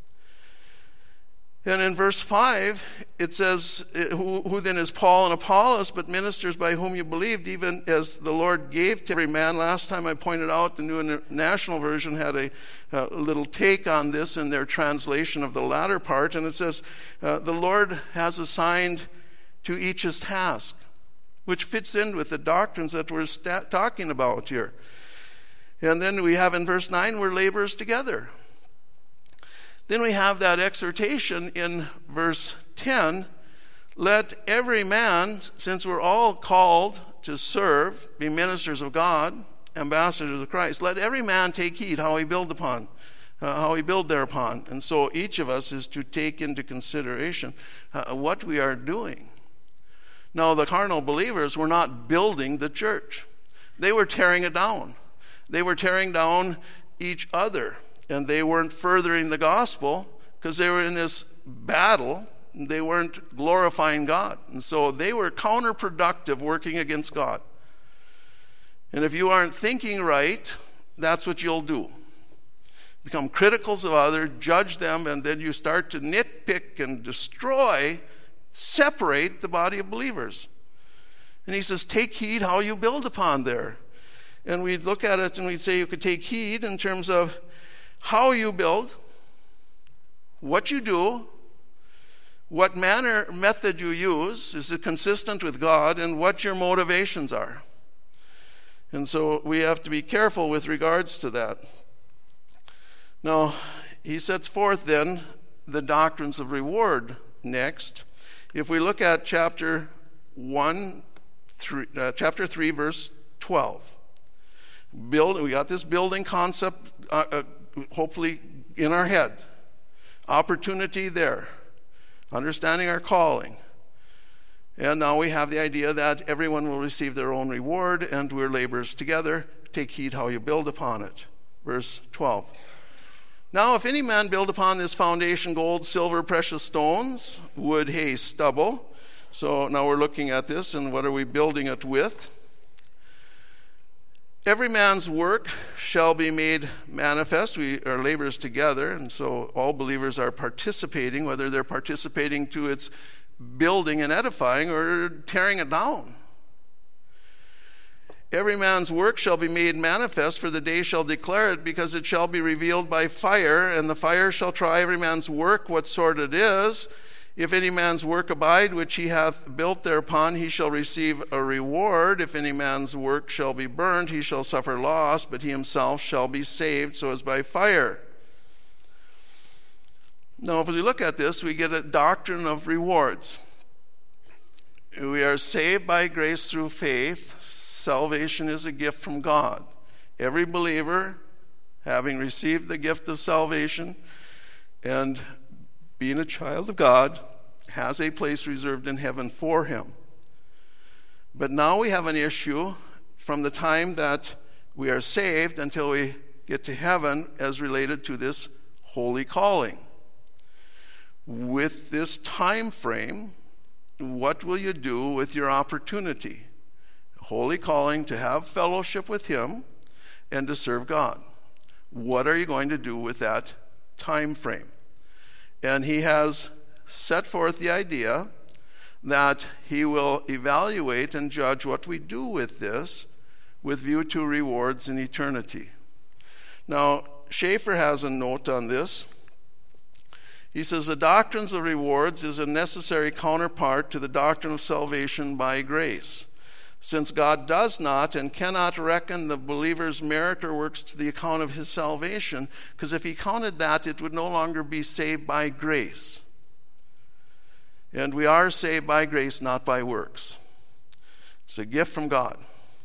And in verse five, it says, who, who then is Paul and Apollos, but ministers by whom you believed, even as the Lord gave to every man. Last time I pointed out the New International Version had a, a little take on this in their translation of the latter part. And it says, uh, the Lord has assigned to each his task, which fits in with the doctrines that we're sta- talking about here. And then we have in verse nine, we're laborers together. Then we have that exhortation in verse ten, let every man, since we're all called to serve, be ministers of God, ambassadors of Christ, let every man take heed how he build upon, uh, how he build thereupon. And so each of us is to take into consideration uh, what we are doing. Now, the carnal believers were not building the church. They were tearing it down. They were tearing down each other. And they weren't furthering the gospel because they were in this battle. They weren't glorifying God. And so they were counterproductive, working against God. And if you aren't thinking right, that's what you'll do. Become criticals of others, judge them, and then you start to nitpick and destroy, separate the body of believers. And he says, take heed how you build upon there. And we'd look at it and we'd say you could take heed in terms of how you build, what you do, what manner, method you use, is it consistent with God, and what your motivations are. And so we have to be careful with regards to that. Now, he sets forth then the doctrines of reward next. If we look at chapter one, three, uh, chapter three, verse twelve, build. We got this building concept, uh, uh, hopefully in our head. Opportunity there, understanding our calling. And now we have the idea that everyone will receive their own reward, and we're laborers together. Take heed how you build upon it. Verse twelve. Now, if any man build upon this foundation gold, silver, precious stones, wood, hay, stubble. So now we're looking at this, and what are we building it with? Every man's work shall be made manifest. We are laborers together, and so all believers are participating, whether they're participating to its building and edifying or tearing it down. Every man's work shall be made manifest, for the day shall declare it, because it shall be revealed by fire, and the fire shall try every man's work, what sort it is. If any man's work abide, which he hath built thereupon, he shall receive a reward. If any man's work shall be burned, he shall suffer loss, but he himself shall be saved, so as by fire. Now, if we look at this, we get a doctrine of rewards. We are saved by grace through faith. Salvation is a gift from God. Every believer, having received the gift of salvation and being a child of God, has a place reserved in heaven for him. But now we have an issue from the time that we are saved until we get to heaven as related to this holy calling. With this time frame, what will you do with your opportunity? Holy calling to have fellowship with him and to serve God. What are you going to do with that time frame? And he has set forth the idea that he will evaluate and judge what we do with this with view to rewards in eternity. Now, Schaeffer has a note on this. He says, the doctrine of rewards is a necessary counterpart to the doctrine of salvation by grace, since God does not and cannot reckon the believer's merit or works to the account of his salvation, because if he counted that, it would no longer be saved by grace. And we are saved by grace, not by works. It's a gift from God.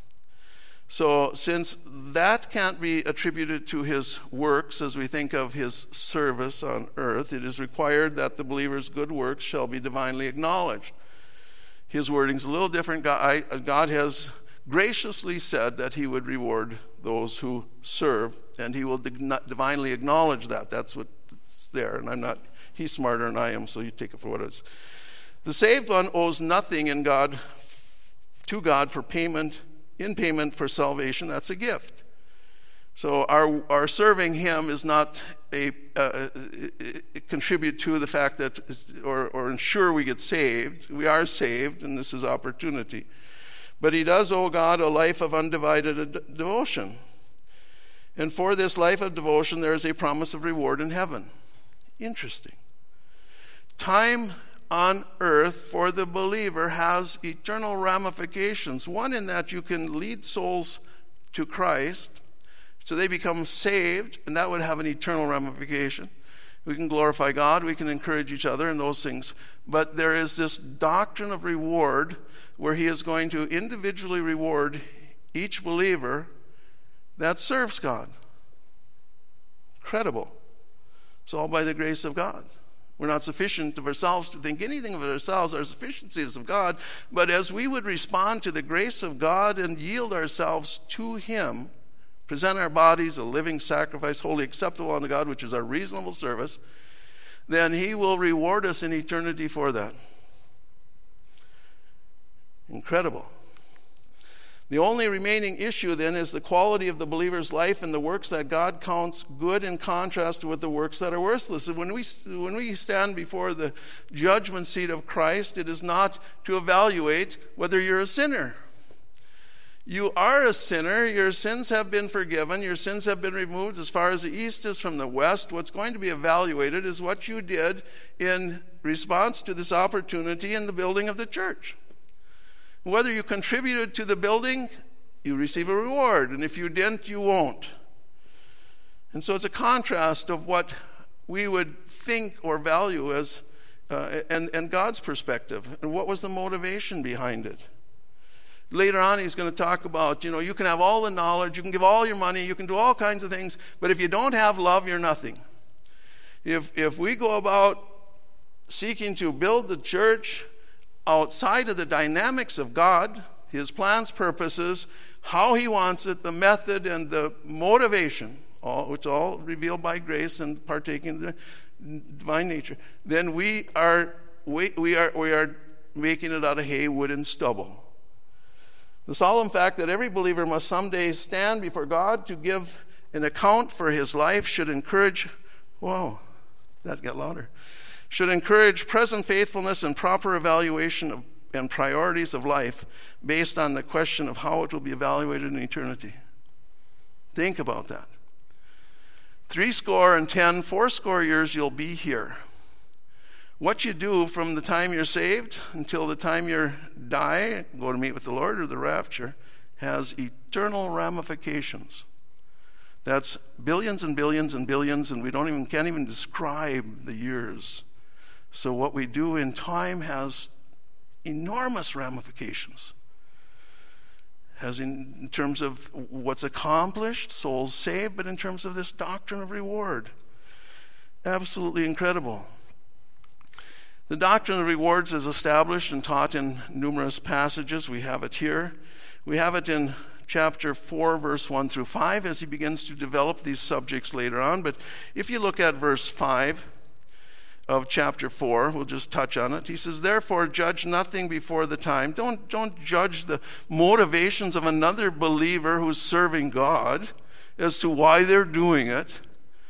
So since that can't be attributed to his works as we think of his service on earth, it is required that the believer's good works shall be divinely acknowledged. His wording's a little different. God, God has graciously said that he would reward those who serve, and he will divinely acknowledge that. That's what's there. And I'm not, he's smarter than I am, so you take it for what it is. The saved one owes nothing in God to God for payment, in payment for salvation. That's a gift. So our our serving him is not a uh, contribute to the fact that or or ensure we get saved. We are saved, and this is opportunity. But he does owe God a life of undivided de- devotion. And for this life of devotion, there is a promise of reward in heaven. Interesting. Time on earth for the believer has eternal ramifications. One, in that you can lead souls to Christ, so they become saved, and that would have an eternal ramification. We can glorify God, we can encourage each other and those things. But there is this doctrine of reward where he is going to individually reward each believer that serves God. Incredible. It's all by the grace of God. We're not sufficient of ourselves to think anything of ourselves. Our sufficiency is of God. But as we would respond to the grace of God and yield ourselves to him, present our bodies a living sacrifice, wholly acceptable unto God, which is our reasonable service, then he will reward us in eternity for that. Incredible. The only remaining issue then is the quality of the believer's life and the works that God counts good in contrast with the works that are worthless. And when we when we stand before the judgment seat of Christ, it is not to evaluate whether you're a sinner. You are a sinner. Your sins have been forgiven. Your sins have been removed as far as the east is from the west. What's going to be evaluated is what you did in response to this opportunity in the building of the church. Whether you contributed to the building, you receive a reward. And if you didn't, you won't. And so it's a contrast of what we would think or value as, uh, and, and God's perspective. And what was the motivation behind it? Later on, he's going to talk about, you know, you can have all the knowledge, you can give all your money, you can do all kinds of things, but if you don't have love, you're nothing. If if we go about seeking to build the church outside of the dynamics of God, his plans, purposes, how he wants it, the method and the motivation, all, which all revealed by grace and partaking of the divine nature, then we are we, we are we are making it out of hay, wood, and stubble. The solemn fact that every believer must someday stand before God to give an account for his life should encourage, whoa, that got louder, should encourage present faithfulness and proper evaluation of and priorities of life based on the question of how it will be evaluated in eternity. Think about that. Three score and ten, four score years you'll be here. What you do from the time you're saved until the time you die, go to meet with the Lord or the rapture, has eternal ramifications. That's billions and billions and billions, and we don't even can't even describe the years. So what we do in time has enormous ramifications. As in, in terms of what's accomplished, souls saved, but in terms of this doctrine of reward. Absolutely incredible. The doctrine of rewards is established and taught in numerous passages. We have it here. We have it in chapter four, verse one through five, as he begins to develop these subjects later on. But if you look at verse five of chapter four, we'll just touch on it. He says, therefore, judge nothing before the time. Don't, don't judge the motivations of another believer who's serving God as to why they're doing it,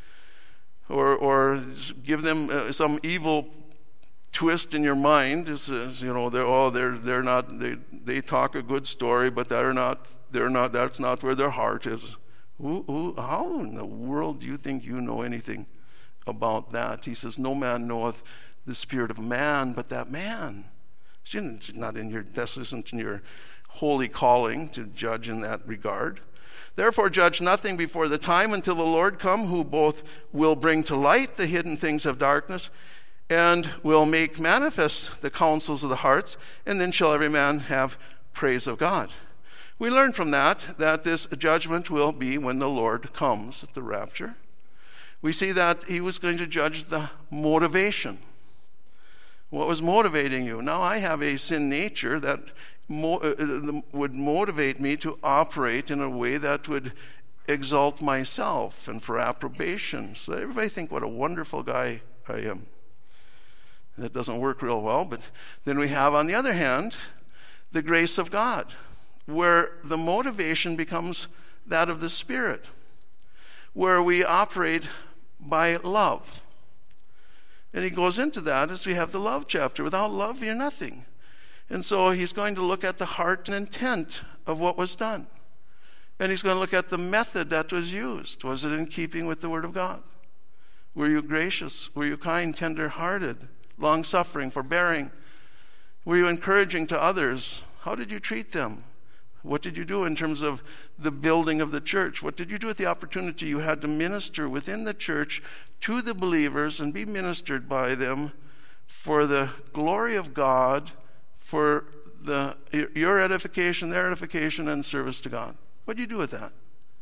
or, or give them uh, some evil twist in your mind. This is, you know, they're oh, they're they're not they they talk a good story, but they're not they're not that's not where their heart is. Ooh, ooh, how in the world do you think you know anything about that? He says, no man knoweth the spirit of man, but that man. She's not in your, this isn't in your holy calling to judge in that regard. Therefore judge nothing before the time until the Lord come, who both will bring to light the hidden things of darkness, and will make manifest the counsels of the hearts, and then shall every man have praise of God. We learn from that that this judgment will be when the Lord comes at the rapture. We see that he was going to judge the motivation. What was motivating you? Now, I have a sin nature that mo- uh, would motivate me to operate in a way that would exalt myself and for approbation. So everybody think what a wonderful guy I am. That doesn't work real well. But then we have, on the other hand, the grace of God, where the motivation becomes that of the Spirit, where we operate by love. And he goes into that as we have the love chapter. Without love, you're nothing. And so he's going to look at the heart and intent of what was done. And he's going to look at the method that was used. Was it in keeping with the Word of God? Were you gracious? Were you kind, tender-hearted, long-suffering, forbearing? Were you encouraging to others? How did you treat them? What did you do in terms of the building of the church? What did you do with the opportunity you had to minister within the church to the believers and be ministered by them for the glory of God, for the your edification, their edification, and service to God? What did you do with that?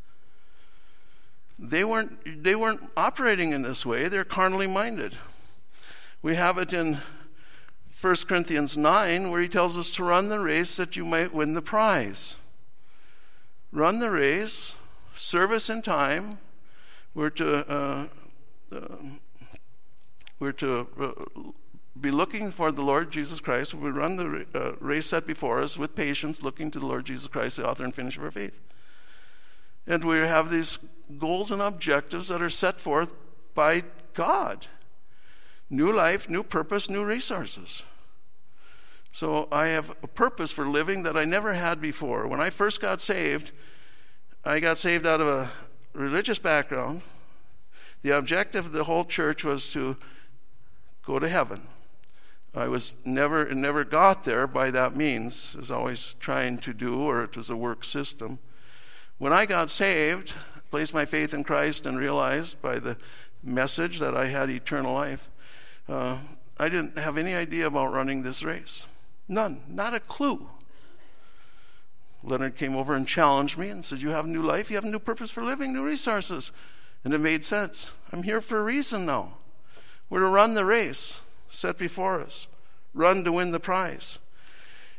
They weren't, they weren't operating in this way. They're carnally minded. We have it in First Corinthians nine, where he tells us to run the race that you might win the prize. Run the race, service in time. We're to uh, uh, we're to uh, be looking for the Lord Jesus Christ. We run the uh, race set before us with patience, looking to the Lord Jesus Christ, the author and finisher of our faith. And we have these goals and objectives that are set forth by God. New life, new purpose, new resources. So I have a purpose for living that I never had before. When I first got saved, I got saved out of a religious background. The objective of the whole church was to go to heaven. I was never never got there by that means. I was always trying to do, or it was a work system. When I got saved, placed my faith in Christ and realized by the message that I had eternal life, Uh, I didn't have any idea about running this race. None. Not a clue. Leonard came over and challenged me and said, you have a new life, you have a new purpose for living, new resources. And it made sense. I'm here for a reason now. We're to run the race set before us. Run to win the prize.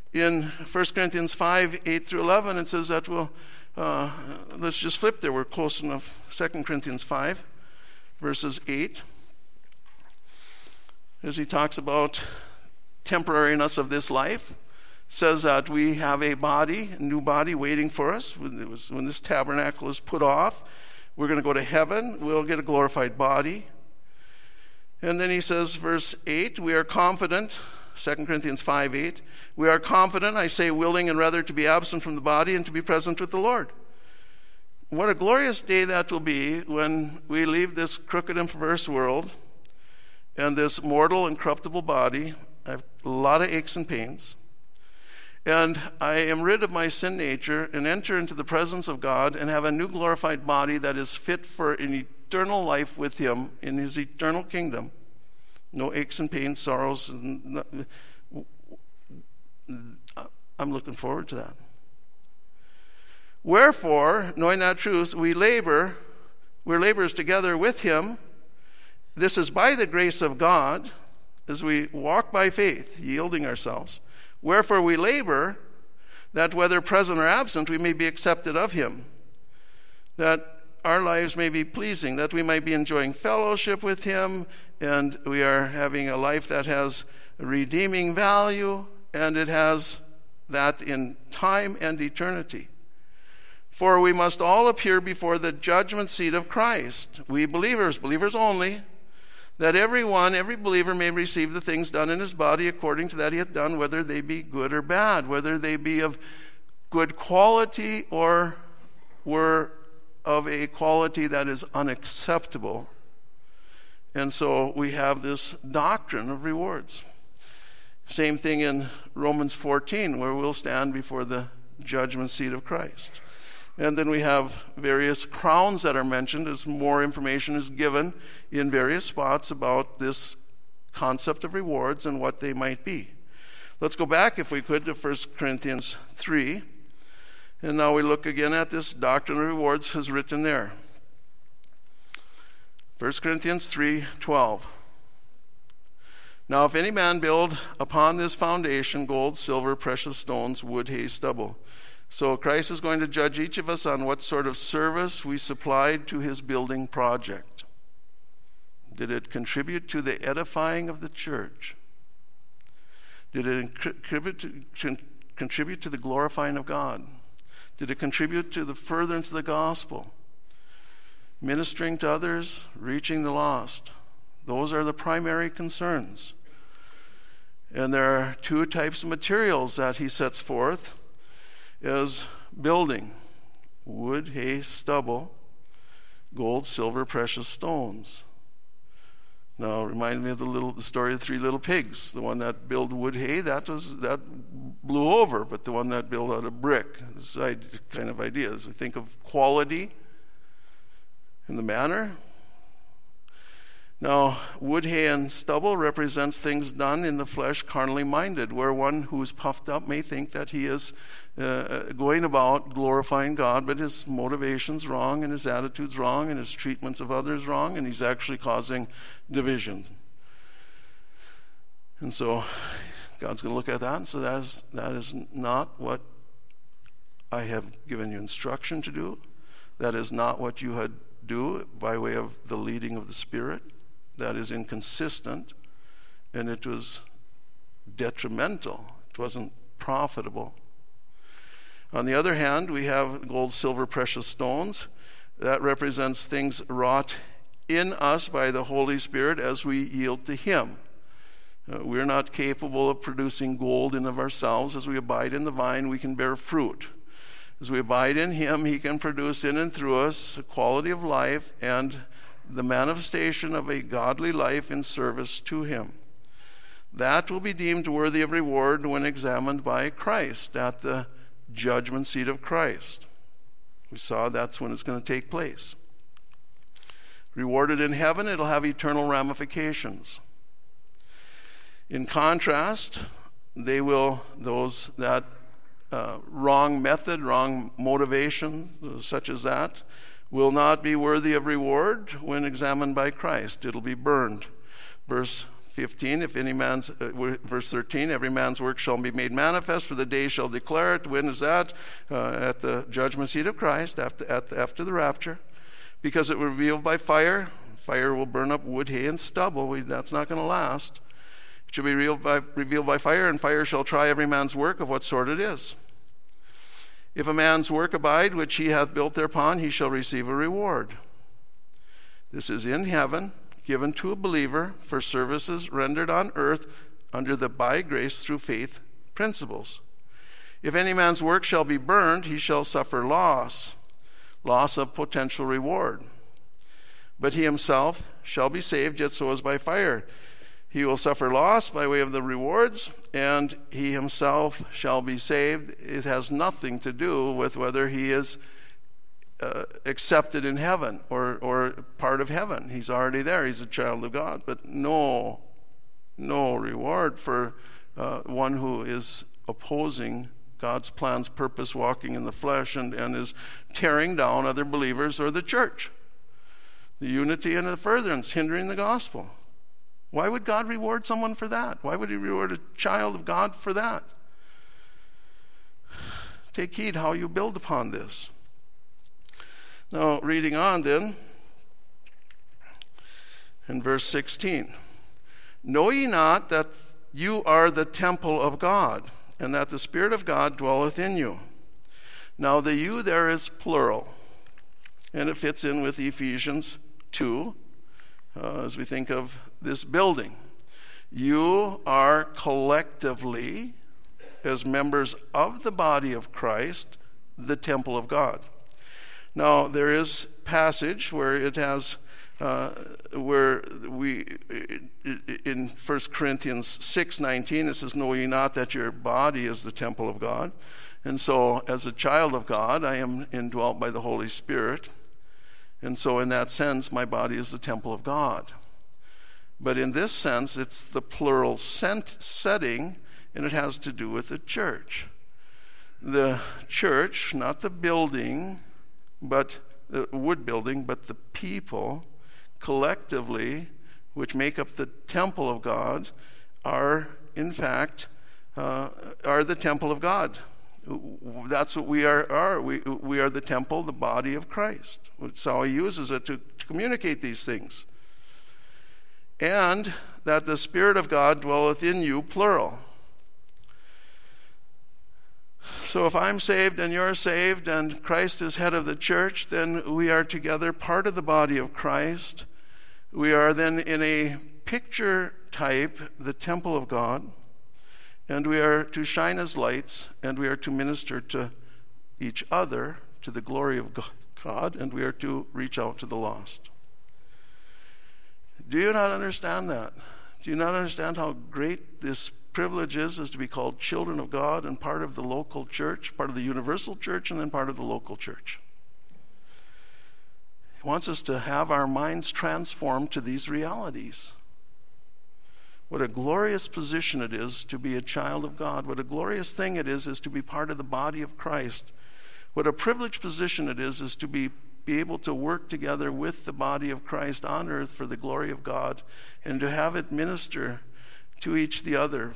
In First Corinthians five, eight through eleven, it says that we'll, uh, let's just flip there. We're close enough. Second Corinthians five, verses eight. As he talks about temporariness of this life, says that we have a body, a new body waiting for us. When, it was, when this tabernacle is put off, we're going to go to heaven. We'll get a glorified body. And then he says, verse eight, we are confident, Second Corinthians five, eight, we are confident, I say willing and rather to be absent from the body and to be present with the Lord. What a glorious day that will be when we leave this crooked and perverse world and this mortal and corruptible body. I have a lot of aches and pains. And I am rid of my sin nature and enter into the presence of God and have a new glorified body that is fit for an eternal life with him in his eternal kingdom. No aches and pains, sorrows. And I'm looking forward to that. Wherefore, knowing that truth, we labor, we're laborers together with him. This is by the grace of God, as we walk by faith, yielding ourselves. Wherefore we labor, that whether present or absent, we may be accepted of him, that our lives may be pleasing, that we might be enjoying fellowship with him, and we are having a life that has redeeming value, and it has that in time and eternity. For we must all appear before the judgment seat of Christ, we believers, believers only, that everyone, every believer may receive the things done in his body according to that he hath done, whether they be good or bad, whether they be of good quality or were of a quality that is unacceptable. And so we have this doctrine of rewards. Same thing in Romans fourteen, where we'll stand before the judgment seat of Christ. And then we have various crowns that are mentioned as more information is given in various spots about this concept of rewards and what they might be. Let's go back, if we could, to First Corinthians three. And now we look again at this doctrine of rewards as written there. First Corinthians three twelve. Now if any man build upon this foundation gold, silver, precious stones, wood, hay, stubble. So Christ is going to judge each of us on what sort of service we supplied to his building project. Did it contribute to the edifying of the church? Did it contribute to, contribute to the glorifying of God? Did it contribute to the furtherance of the gospel? Ministering to others, reaching the lost. Those are the primary concerns. And there are two types of materials that he sets forth as building: wood, hay, stubble, gold, silver, precious stones. Now, remind me of the little the story of the three little pigs. The one that built wood, hay, that was that blew over, but the one that built out of brick. This kind of ideas. We think of quality in the manner. Now, wood, hay, and stubble represents things done in the flesh, carnally minded, where one who is puffed up may think that he is uh, going about glorifying God, but his motivation's wrong, and his attitude's wrong, and his treatments of others wrong, and he's actually causing division. And so God's going to look at that and say, that is, that is not what I have given you instruction to do. That is not what you had do by way of the leading of the Spirit. That is inconsistent, and it was detrimental. It wasn't profitable. On the other hand, we have gold, silver, precious stones. That represents things wrought in us by the Holy Spirit as we yield to him. Uh, we're not capable of producing gold in of ourselves. As we abide in the vine, we can bear fruit. As we abide in him, he can produce in and through us a quality of life and the manifestation of a godly life in service to him. That will be deemed worthy of reward when examined by Christ at the judgment seat of Christ. We saw that's when it's going to take place. Rewarded in heaven, it'll have eternal ramifications. In contrast, they will, those that uh, wrong method, wrong motivation, such as that, will not be worthy of reward when examined by Christ. It'll be burned. Verse fifteen, if any man's, uh, verse thirteen, every man's work shall be made manifest, for the day shall declare it. When is that? Uh, at the judgment seat of Christ, after, at the, after the rapture. Because it will be revealed by fire. Fire will burn up wood, hay, and stubble. We, that's not going to last. It shall be revealed by, revealed by fire, and fire shall try every man's work of what sort it is. If a man's work abide, which he hath built thereupon, he shall receive a reward. This is in heaven, given to a believer for services rendered on earth under the by grace through faith principles. If any man's work shall be burned, he shall suffer loss, loss of potential reward. But he himself shall be saved, yet so as by fire. He will suffer loss by way of the rewards, and he himself shall be saved. It has nothing to do with whether he is uh, accepted in heaven or, or part of heaven. He's already there. He's a child of God. But no, no reward for uh, one who is opposing God's plans, purpose, walking in the flesh, and, and is tearing down other believers or the church. The unity and the furtherance, hindering the gospel. Why would God reward someone for that? Why would he reward a child of God for that? Take heed how you build upon this. Now, reading on then, in verse sixteen. Know ye not that you are the temple of God, and that the Spirit of God dwelleth in you? Now, the you there is plural, and it fits in with Ephesians two, uh, as we think of this building. You are collectively, as members of the body of Christ, the temple of God. Now, there is passage where it has, uh, where we, in First Corinthians six nineteen, it says, know ye not that your body is the temple of God? And so, as a child of God, I am indwelt by the Holy Spirit. And so, in that sense, my body is the temple of God. But in this sense, it's the plural setting, and it has to do with the church. The church, not the building, but the wood building, but the people collectively, which make up the temple of God, are, in fact, uh, are the temple of God. That's what we are. are. We, we are the temple, the body of Christ. That's how he uses it to, to communicate these things. And that the Spirit of God dwelleth in you, plural. So if I'm saved and you're saved and Christ is head of the church, then we are together part of the body of Christ. We are then in a picture type, the temple of God, and we are to shine as lights, and we are to minister to each other to the glory of God, and we are to reach out to the lost. Do you not understand that? Do you not understand how great this privilege is, is to be called children of God and part of the local church, part of the universal church, and then part of the local church? He wants us to have our minds transformed to these realities. What a glorious position it is to be a child of God. What a glorious thing it is, is to be part of the body of Christ. What a privileged position it is, is to be be able to work together with the body of Christ on earth for the glory of God, and to have it minister to each the other.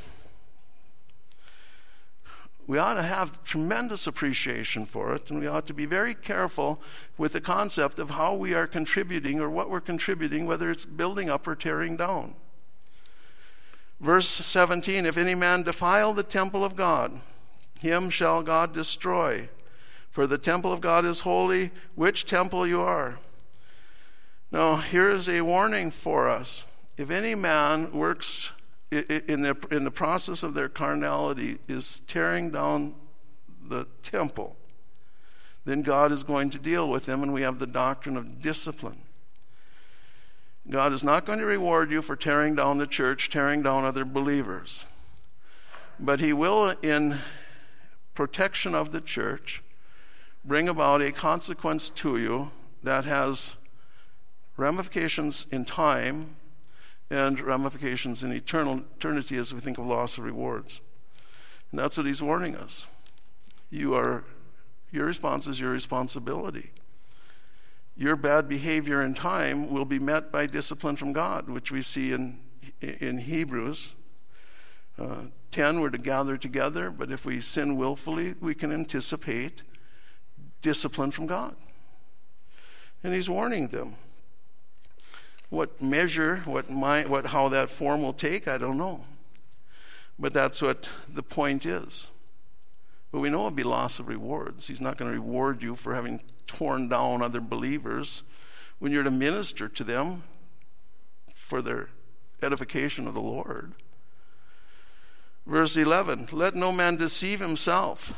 We ought to have tremendous appreciation for it, and we ought to be very careful with the concept of how we are contributing or what we're contributing, whether it's building up or tearing down. Verse seventeen, if any man defile the temple of God, him shall God destroy. For the temple of God is holy, which temple you are. Now, here is a warning for us. If any man works in the, in the process of their carnality, is tearing down the temple, then God is going to deal with them, and we have the doctrine of discipline. God is not going to reward you for tearing down the church, tearing down other believers. But he will, in protection of the church, bring about a consequence to you that has ramifications in time and ramifications in eternal eternity as we think of loss of rewards. And that's what he's warning us. You are, your response is your responsibility. Your bad behavior in time will be met by discipline from God, which we see in in Hebrews. Uh, ten, we're to gather together, but if we sin willfully, we can anticipate discipline from God. And he's warning them. What measure, what my, what how that form will take, I don't know. But that's what the point is. But we know it'll be loss of rewards. He's not going to reward you for having torn down other believers when you're to minister to them for their edification of the Lord. Verse eleven, let no man deceive himself.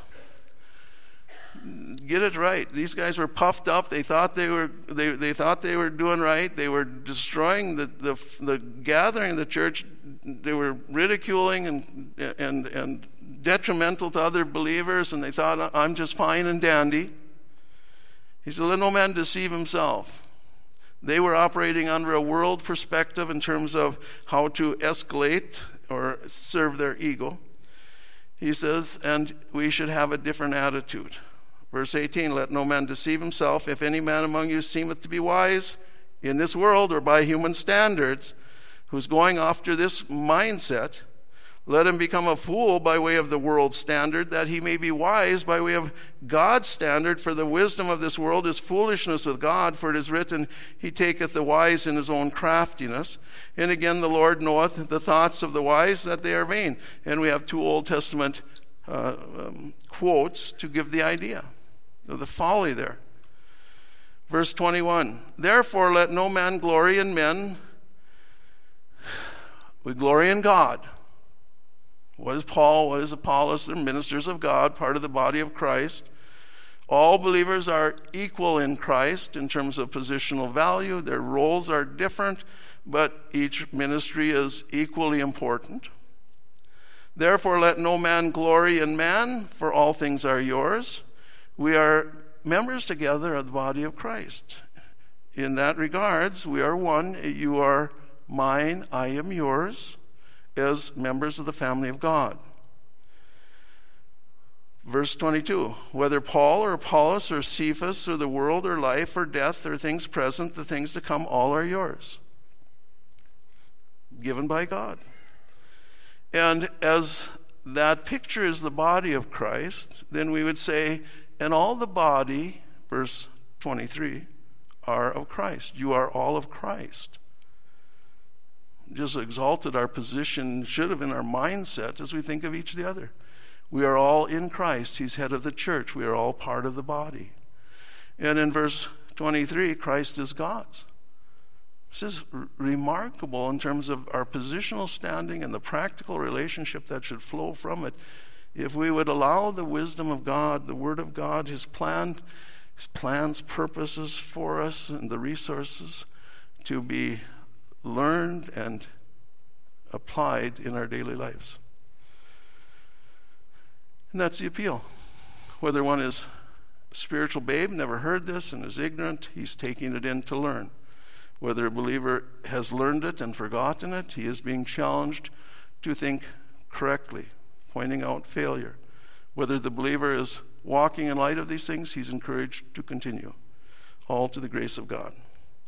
Get it right. These guys were puffed up. They thought they were they, they thought they were doing right. They were destroying the, the the gathering of the church. They were ridiculing and and and detrimental to other believers, and they thought, I'm just fine and dandy. He said, let no man deceive himself. They were operating under a world perspective in terms of how to escalate or serve their ego. He says, and we should have a different attitude. Verse eighteen, let no man deceive himself. If any man among you seemeth to be wise in this world or by human standards, who's going after this mindset, let him become a fool by way of the world's standard, that he may be wise by way of God's standard. For the wisdom of this world is foolishness with God, for it is written, he taketh the wise in his own craftiness. And again, the Lord knoweth the thoughts of the wise, that they are vain. And we have two Old Testament uh, um, quotes to give the idea of the folly there. Verse twenty-one, therefore let no man glory in men. We glory in God. What is Paul? What is Apollos? They're ministers of God, part of the body of Christ. All believers are equal in Christ in terms of positional value. Their roles are different, but each ministry is equally important. Therefore, let no man glory in man, for all things are yours. We are members together of the body of Christ. In that regards, we are one. You are mine, I am yours, as members of the family of God. Verse twenty-two, whether Paul or Apollos or Cephas or the world or life or death or things present, the things to come, all are yours, given by God. And as that picture is the body of Christ, then we would say, and all the body, verse twenty-three, are of Christ. You are all of Christ. Just exalted our position, should have in our mindset as we think of each of the other. We are all in Christ. He's head of the church. We are all part of the body. And in verse twenty-three, Christ is God's. This is r- remarkable in terms of our positional standing and the practical relationship that should flow from it. If we would allow the wisdom of God, the Word of God, His plan, His plans, purposes for us, and the resources to be learned and applied in our daily lives. And that's the appeal. Whether one is a spiritual babe, never heard this, and is ignorant, he's taking it in to learn. Whether a believer has learned it and forgotten it, he is being challenged to think correctly, pointing out failure. Whether the believer is walking in light of these things, he's encouraged to continue. All to the grace of God.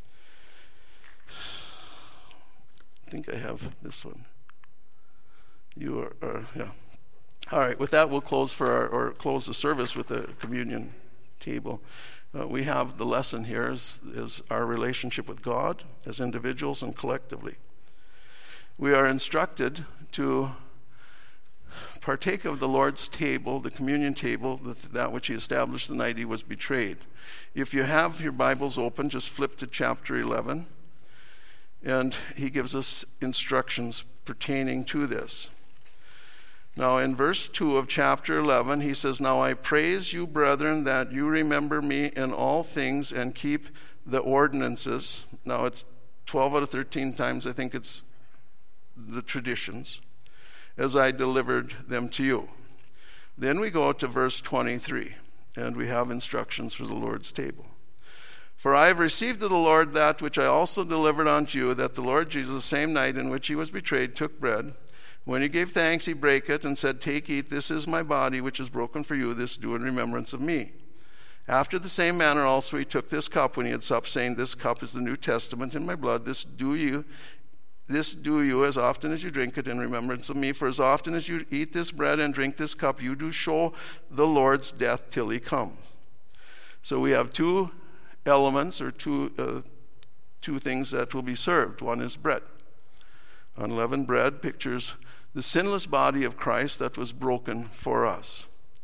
I think I have this one. You are, uh, yeah. All right, with that, we'll close for our, or close the service with the communion table. Uh, we have the lesson here is, is our relationship with God as individuals and collectively. We are instructed to partake of the Lord's table, the communion table, that which He established the night He was betrayed. If you have your Bibles open, just flip to chapter eleven. And he gives us instructions pertaining to this. Now in verse two of chapter eleven, he says, now I praise you, brethren, that you remember me in all things and keep the ordinances. Now it's twelve out of thirteen times, I think it's the traditions, as I delivered them to you. Then we go to verse twenty-three, and we have instructions for the Lord's table. For I have received of the Lord that which I also delivered unto you, that the Lord Jesus, the same night in which he was betrayed, took bread. When he gave thanks, he brake it and said, take, eat, this is my body, which is broken for you. This do in remembrance of me. After the same manner also he took this cup when he had supped, saying, this cup is the New Testament in my blood. This do you this do you as often as you drink it in remembrance of me. For as often as you eat this bread and drink this cup, you do show the Lord's death till he comes. So we have two elements or two uh, two things that will be served. One is bread. Unleavened bread pictures the sinless body of Christ that was broken for us.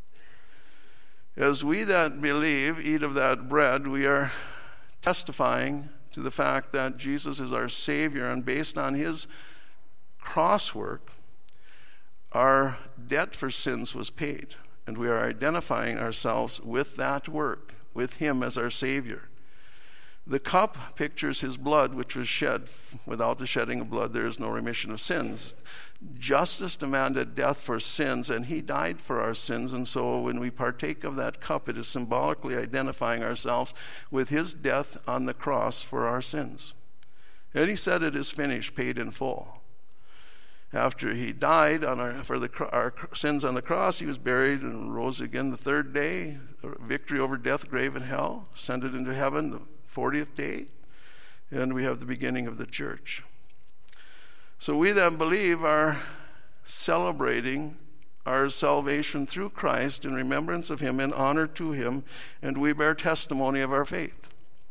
As we that believe eat of that bread, we are testifying to the fact that Jesus is our Savior, and based on his cross work, our debt for sins was paid, and we are identifying ourselves with that work, with him as our Savior. The cup pictures his blood, which was shed. Without the shedding of blood, there is no remission of sins. Justice demanded death for sins, and he died for our sins. And so when we partake of that cup, it is symbolically identifying ourselves with his death on the cross for our sins. And he said, it is finished, paid in full. After he died on our, for the, our sins on the cross, he was buried and rose again the third day. Victory over death, grave, and hell. Ascended into heaven the fortieth day, and we have the beginning of the church. So we that believe are celebrating our salvation through Christ in remembrance of him, in honor to him, and we bear testimony of our faith.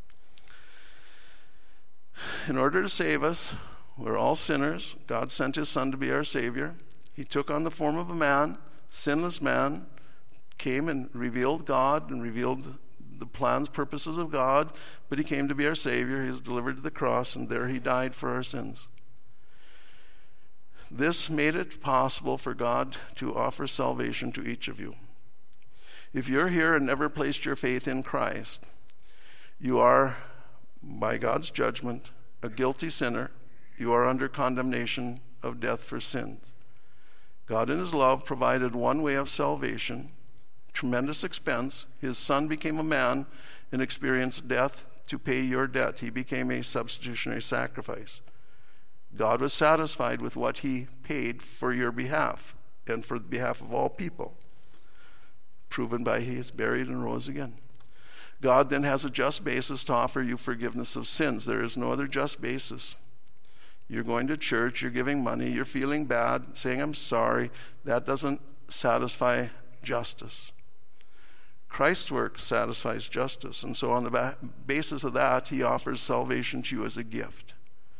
In order to save us, we're all sinners. God sent his Son to be our Savior. He took on the form of a man, sinless man, came and revealed God and revealed the plans, purposes of God, but he came to be our Savior. He was delivered to the cross, and there he died for our sins. This made it possible for God to offer salvation to each of you. If you're here and never placed your faith in Christ, you are, by God's judgment, a guilty sinner. You are under condemnation of death for sins. God in his love provided one way of salvation, tremendous expense. His Son became a man and experienced death to pay your debt. He became a substitutionary sacrifice. God was satisfied with what he paid for your behalf and for the behalf of all people, proven by he is buried and rose again. God then has a just basis to offer you forgiveness of sins. There is no other just basis. You're going to church, you're giving money, you're feeling bad, saying I'm sorry. That doesn't satisfy justice. Christ's work satisfies justice, and so on the ba- basis of that, he offers salvation to you as a gift.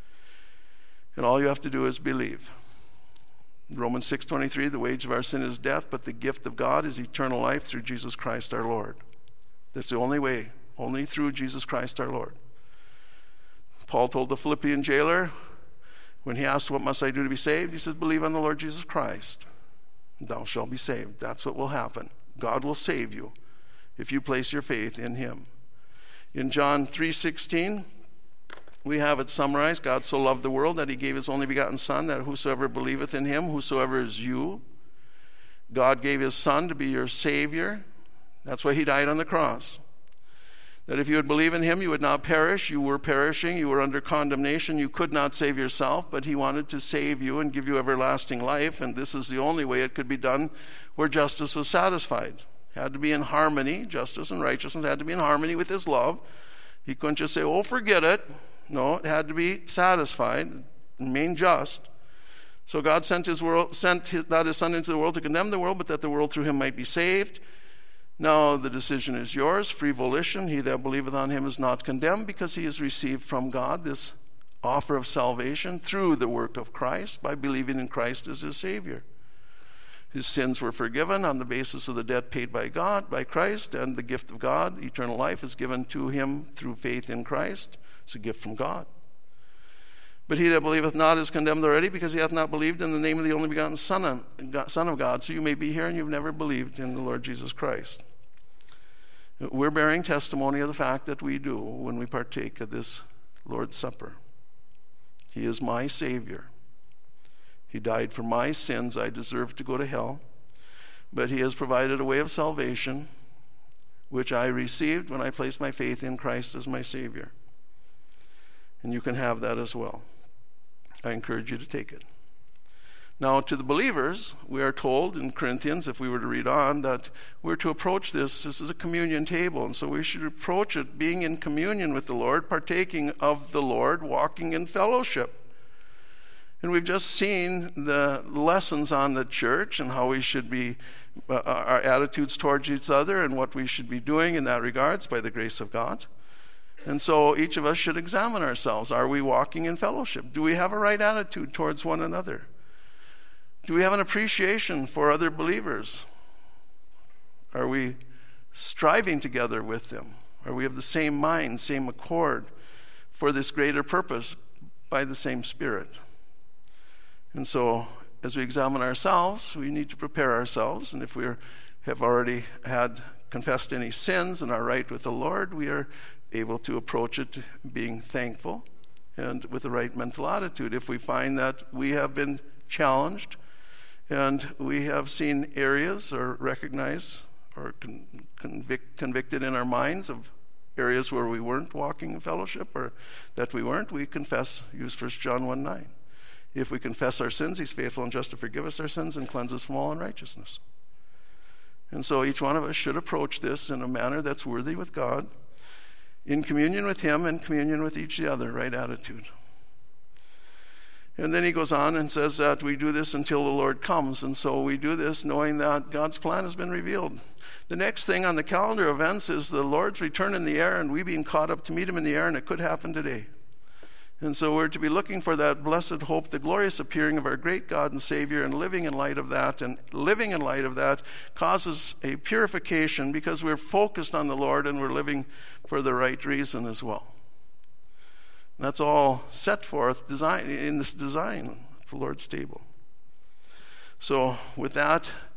And all you have to do is believe. Romans six twenty-three, the wage of our sin is death, but the gift of God is eternal life through Jesus Christ our Lord. That's the only way, only through Jesus Christ our Lord. Paul told the Philippian jailer, when he asked, what must I do to be saved? He says, believe on the Lord Jesus Christ. Thou shalt be saved. That's what will happen. God will save you if you place your faith in him. In John three sixteen, we have it summarized. God so loved the world that he gave his only begotten Son, that whosoever believeth in him, whosoever is you. God gave his Son to be your Savior. That's why he died on the cross. That if you would believe in him, you would not perish. You were perishing. You were under condemnation. You could not save yourself, but he wanted to save you and give you everlasting life, and this is the only way it could be done where justice was satisfied. It had to be in harmony. Justice and righteousness had to be in harmony with his love. He couldn't just say, oh, forget it. No, it had to be satisfied, remain just. So God sent his world, sent his, not his Son into the world to condemn the world, but that the world through him might be saved. Now the decision is yours, free volition. He that believeth on him is not condemned, because he has received from God this offer of salvation through the work of Christ, by believing in Christ as his Savior. His sins were forgiven on the basis of the debt paid by God, by Christ, and the gift of God, eternal life, is given to him through faith in Christ. It's a gift from God. But he that believeth not is condemned already, because he hath not believed in the name of the only begotten Son of, Son of God. So you may be here and you've never believed in the Lord Jesus Christ. We're bearing testimony of the fact that we do when we partake of this Lord's Supper. He is my Savior. He died for my sins. I deserve to go to hell. But he has provided a way of salvation, which I received when I placed my faith in Christ as my Savior. And you can have that as well. I encourage you to take it. Now, to the believers, we are told in Corinthians, if we were to read on, that we're to approach this, this is a communion table, and so we should approach it being in communion with the Lord, partaking of the Lord, walking in fellowship. And we've just seen the lessons on the church and how we should be, uh, our attitudes towards each other and what we should be doing in that regards by the grace of God. And so each of us should examine ourselves. Are we walking in fellowship? Do we have a right attitude towards one another? Do we have an appreciation for other believers? Are we striving together with them? Are we of the same mind, same accord for this greater purpose by the same Spirit? And so as we examine ourselves, we need to prepare ourselves. And if we have already had confessed any sins and are right with the Lord, we are able to approach it being thankful and with the right mental attitude. If we find that we have been challenged and we have seen areas or recognize or con- convict, convicted in our minds of areas where we weren't walking in fellowship or that we weren't, we confess, use First John one nine. If we confess our sins, he's faithful and just to forgive us our sins and cleanse us from all unrighteousness. And so each one of us should approach this in a manner that's worthy with God, in communion with him and communion with each other, right attitude. And then he goes on and says that we do this until the Lord comes. And so we do this knowing that God's plan has been revealed. The next thing on the calendar of events is the Lord's return in the air and we being caught up to meet him in the air, and it could happen today. And so we're to be looking for that blessed hope, the glorious appearing of our great God and Savior, and living in light of that. And living in light of that causes a purification because we're focused on the Lord and we're living for the right reason as well. That's all set forth design, in this design of the Lord's table. So with that,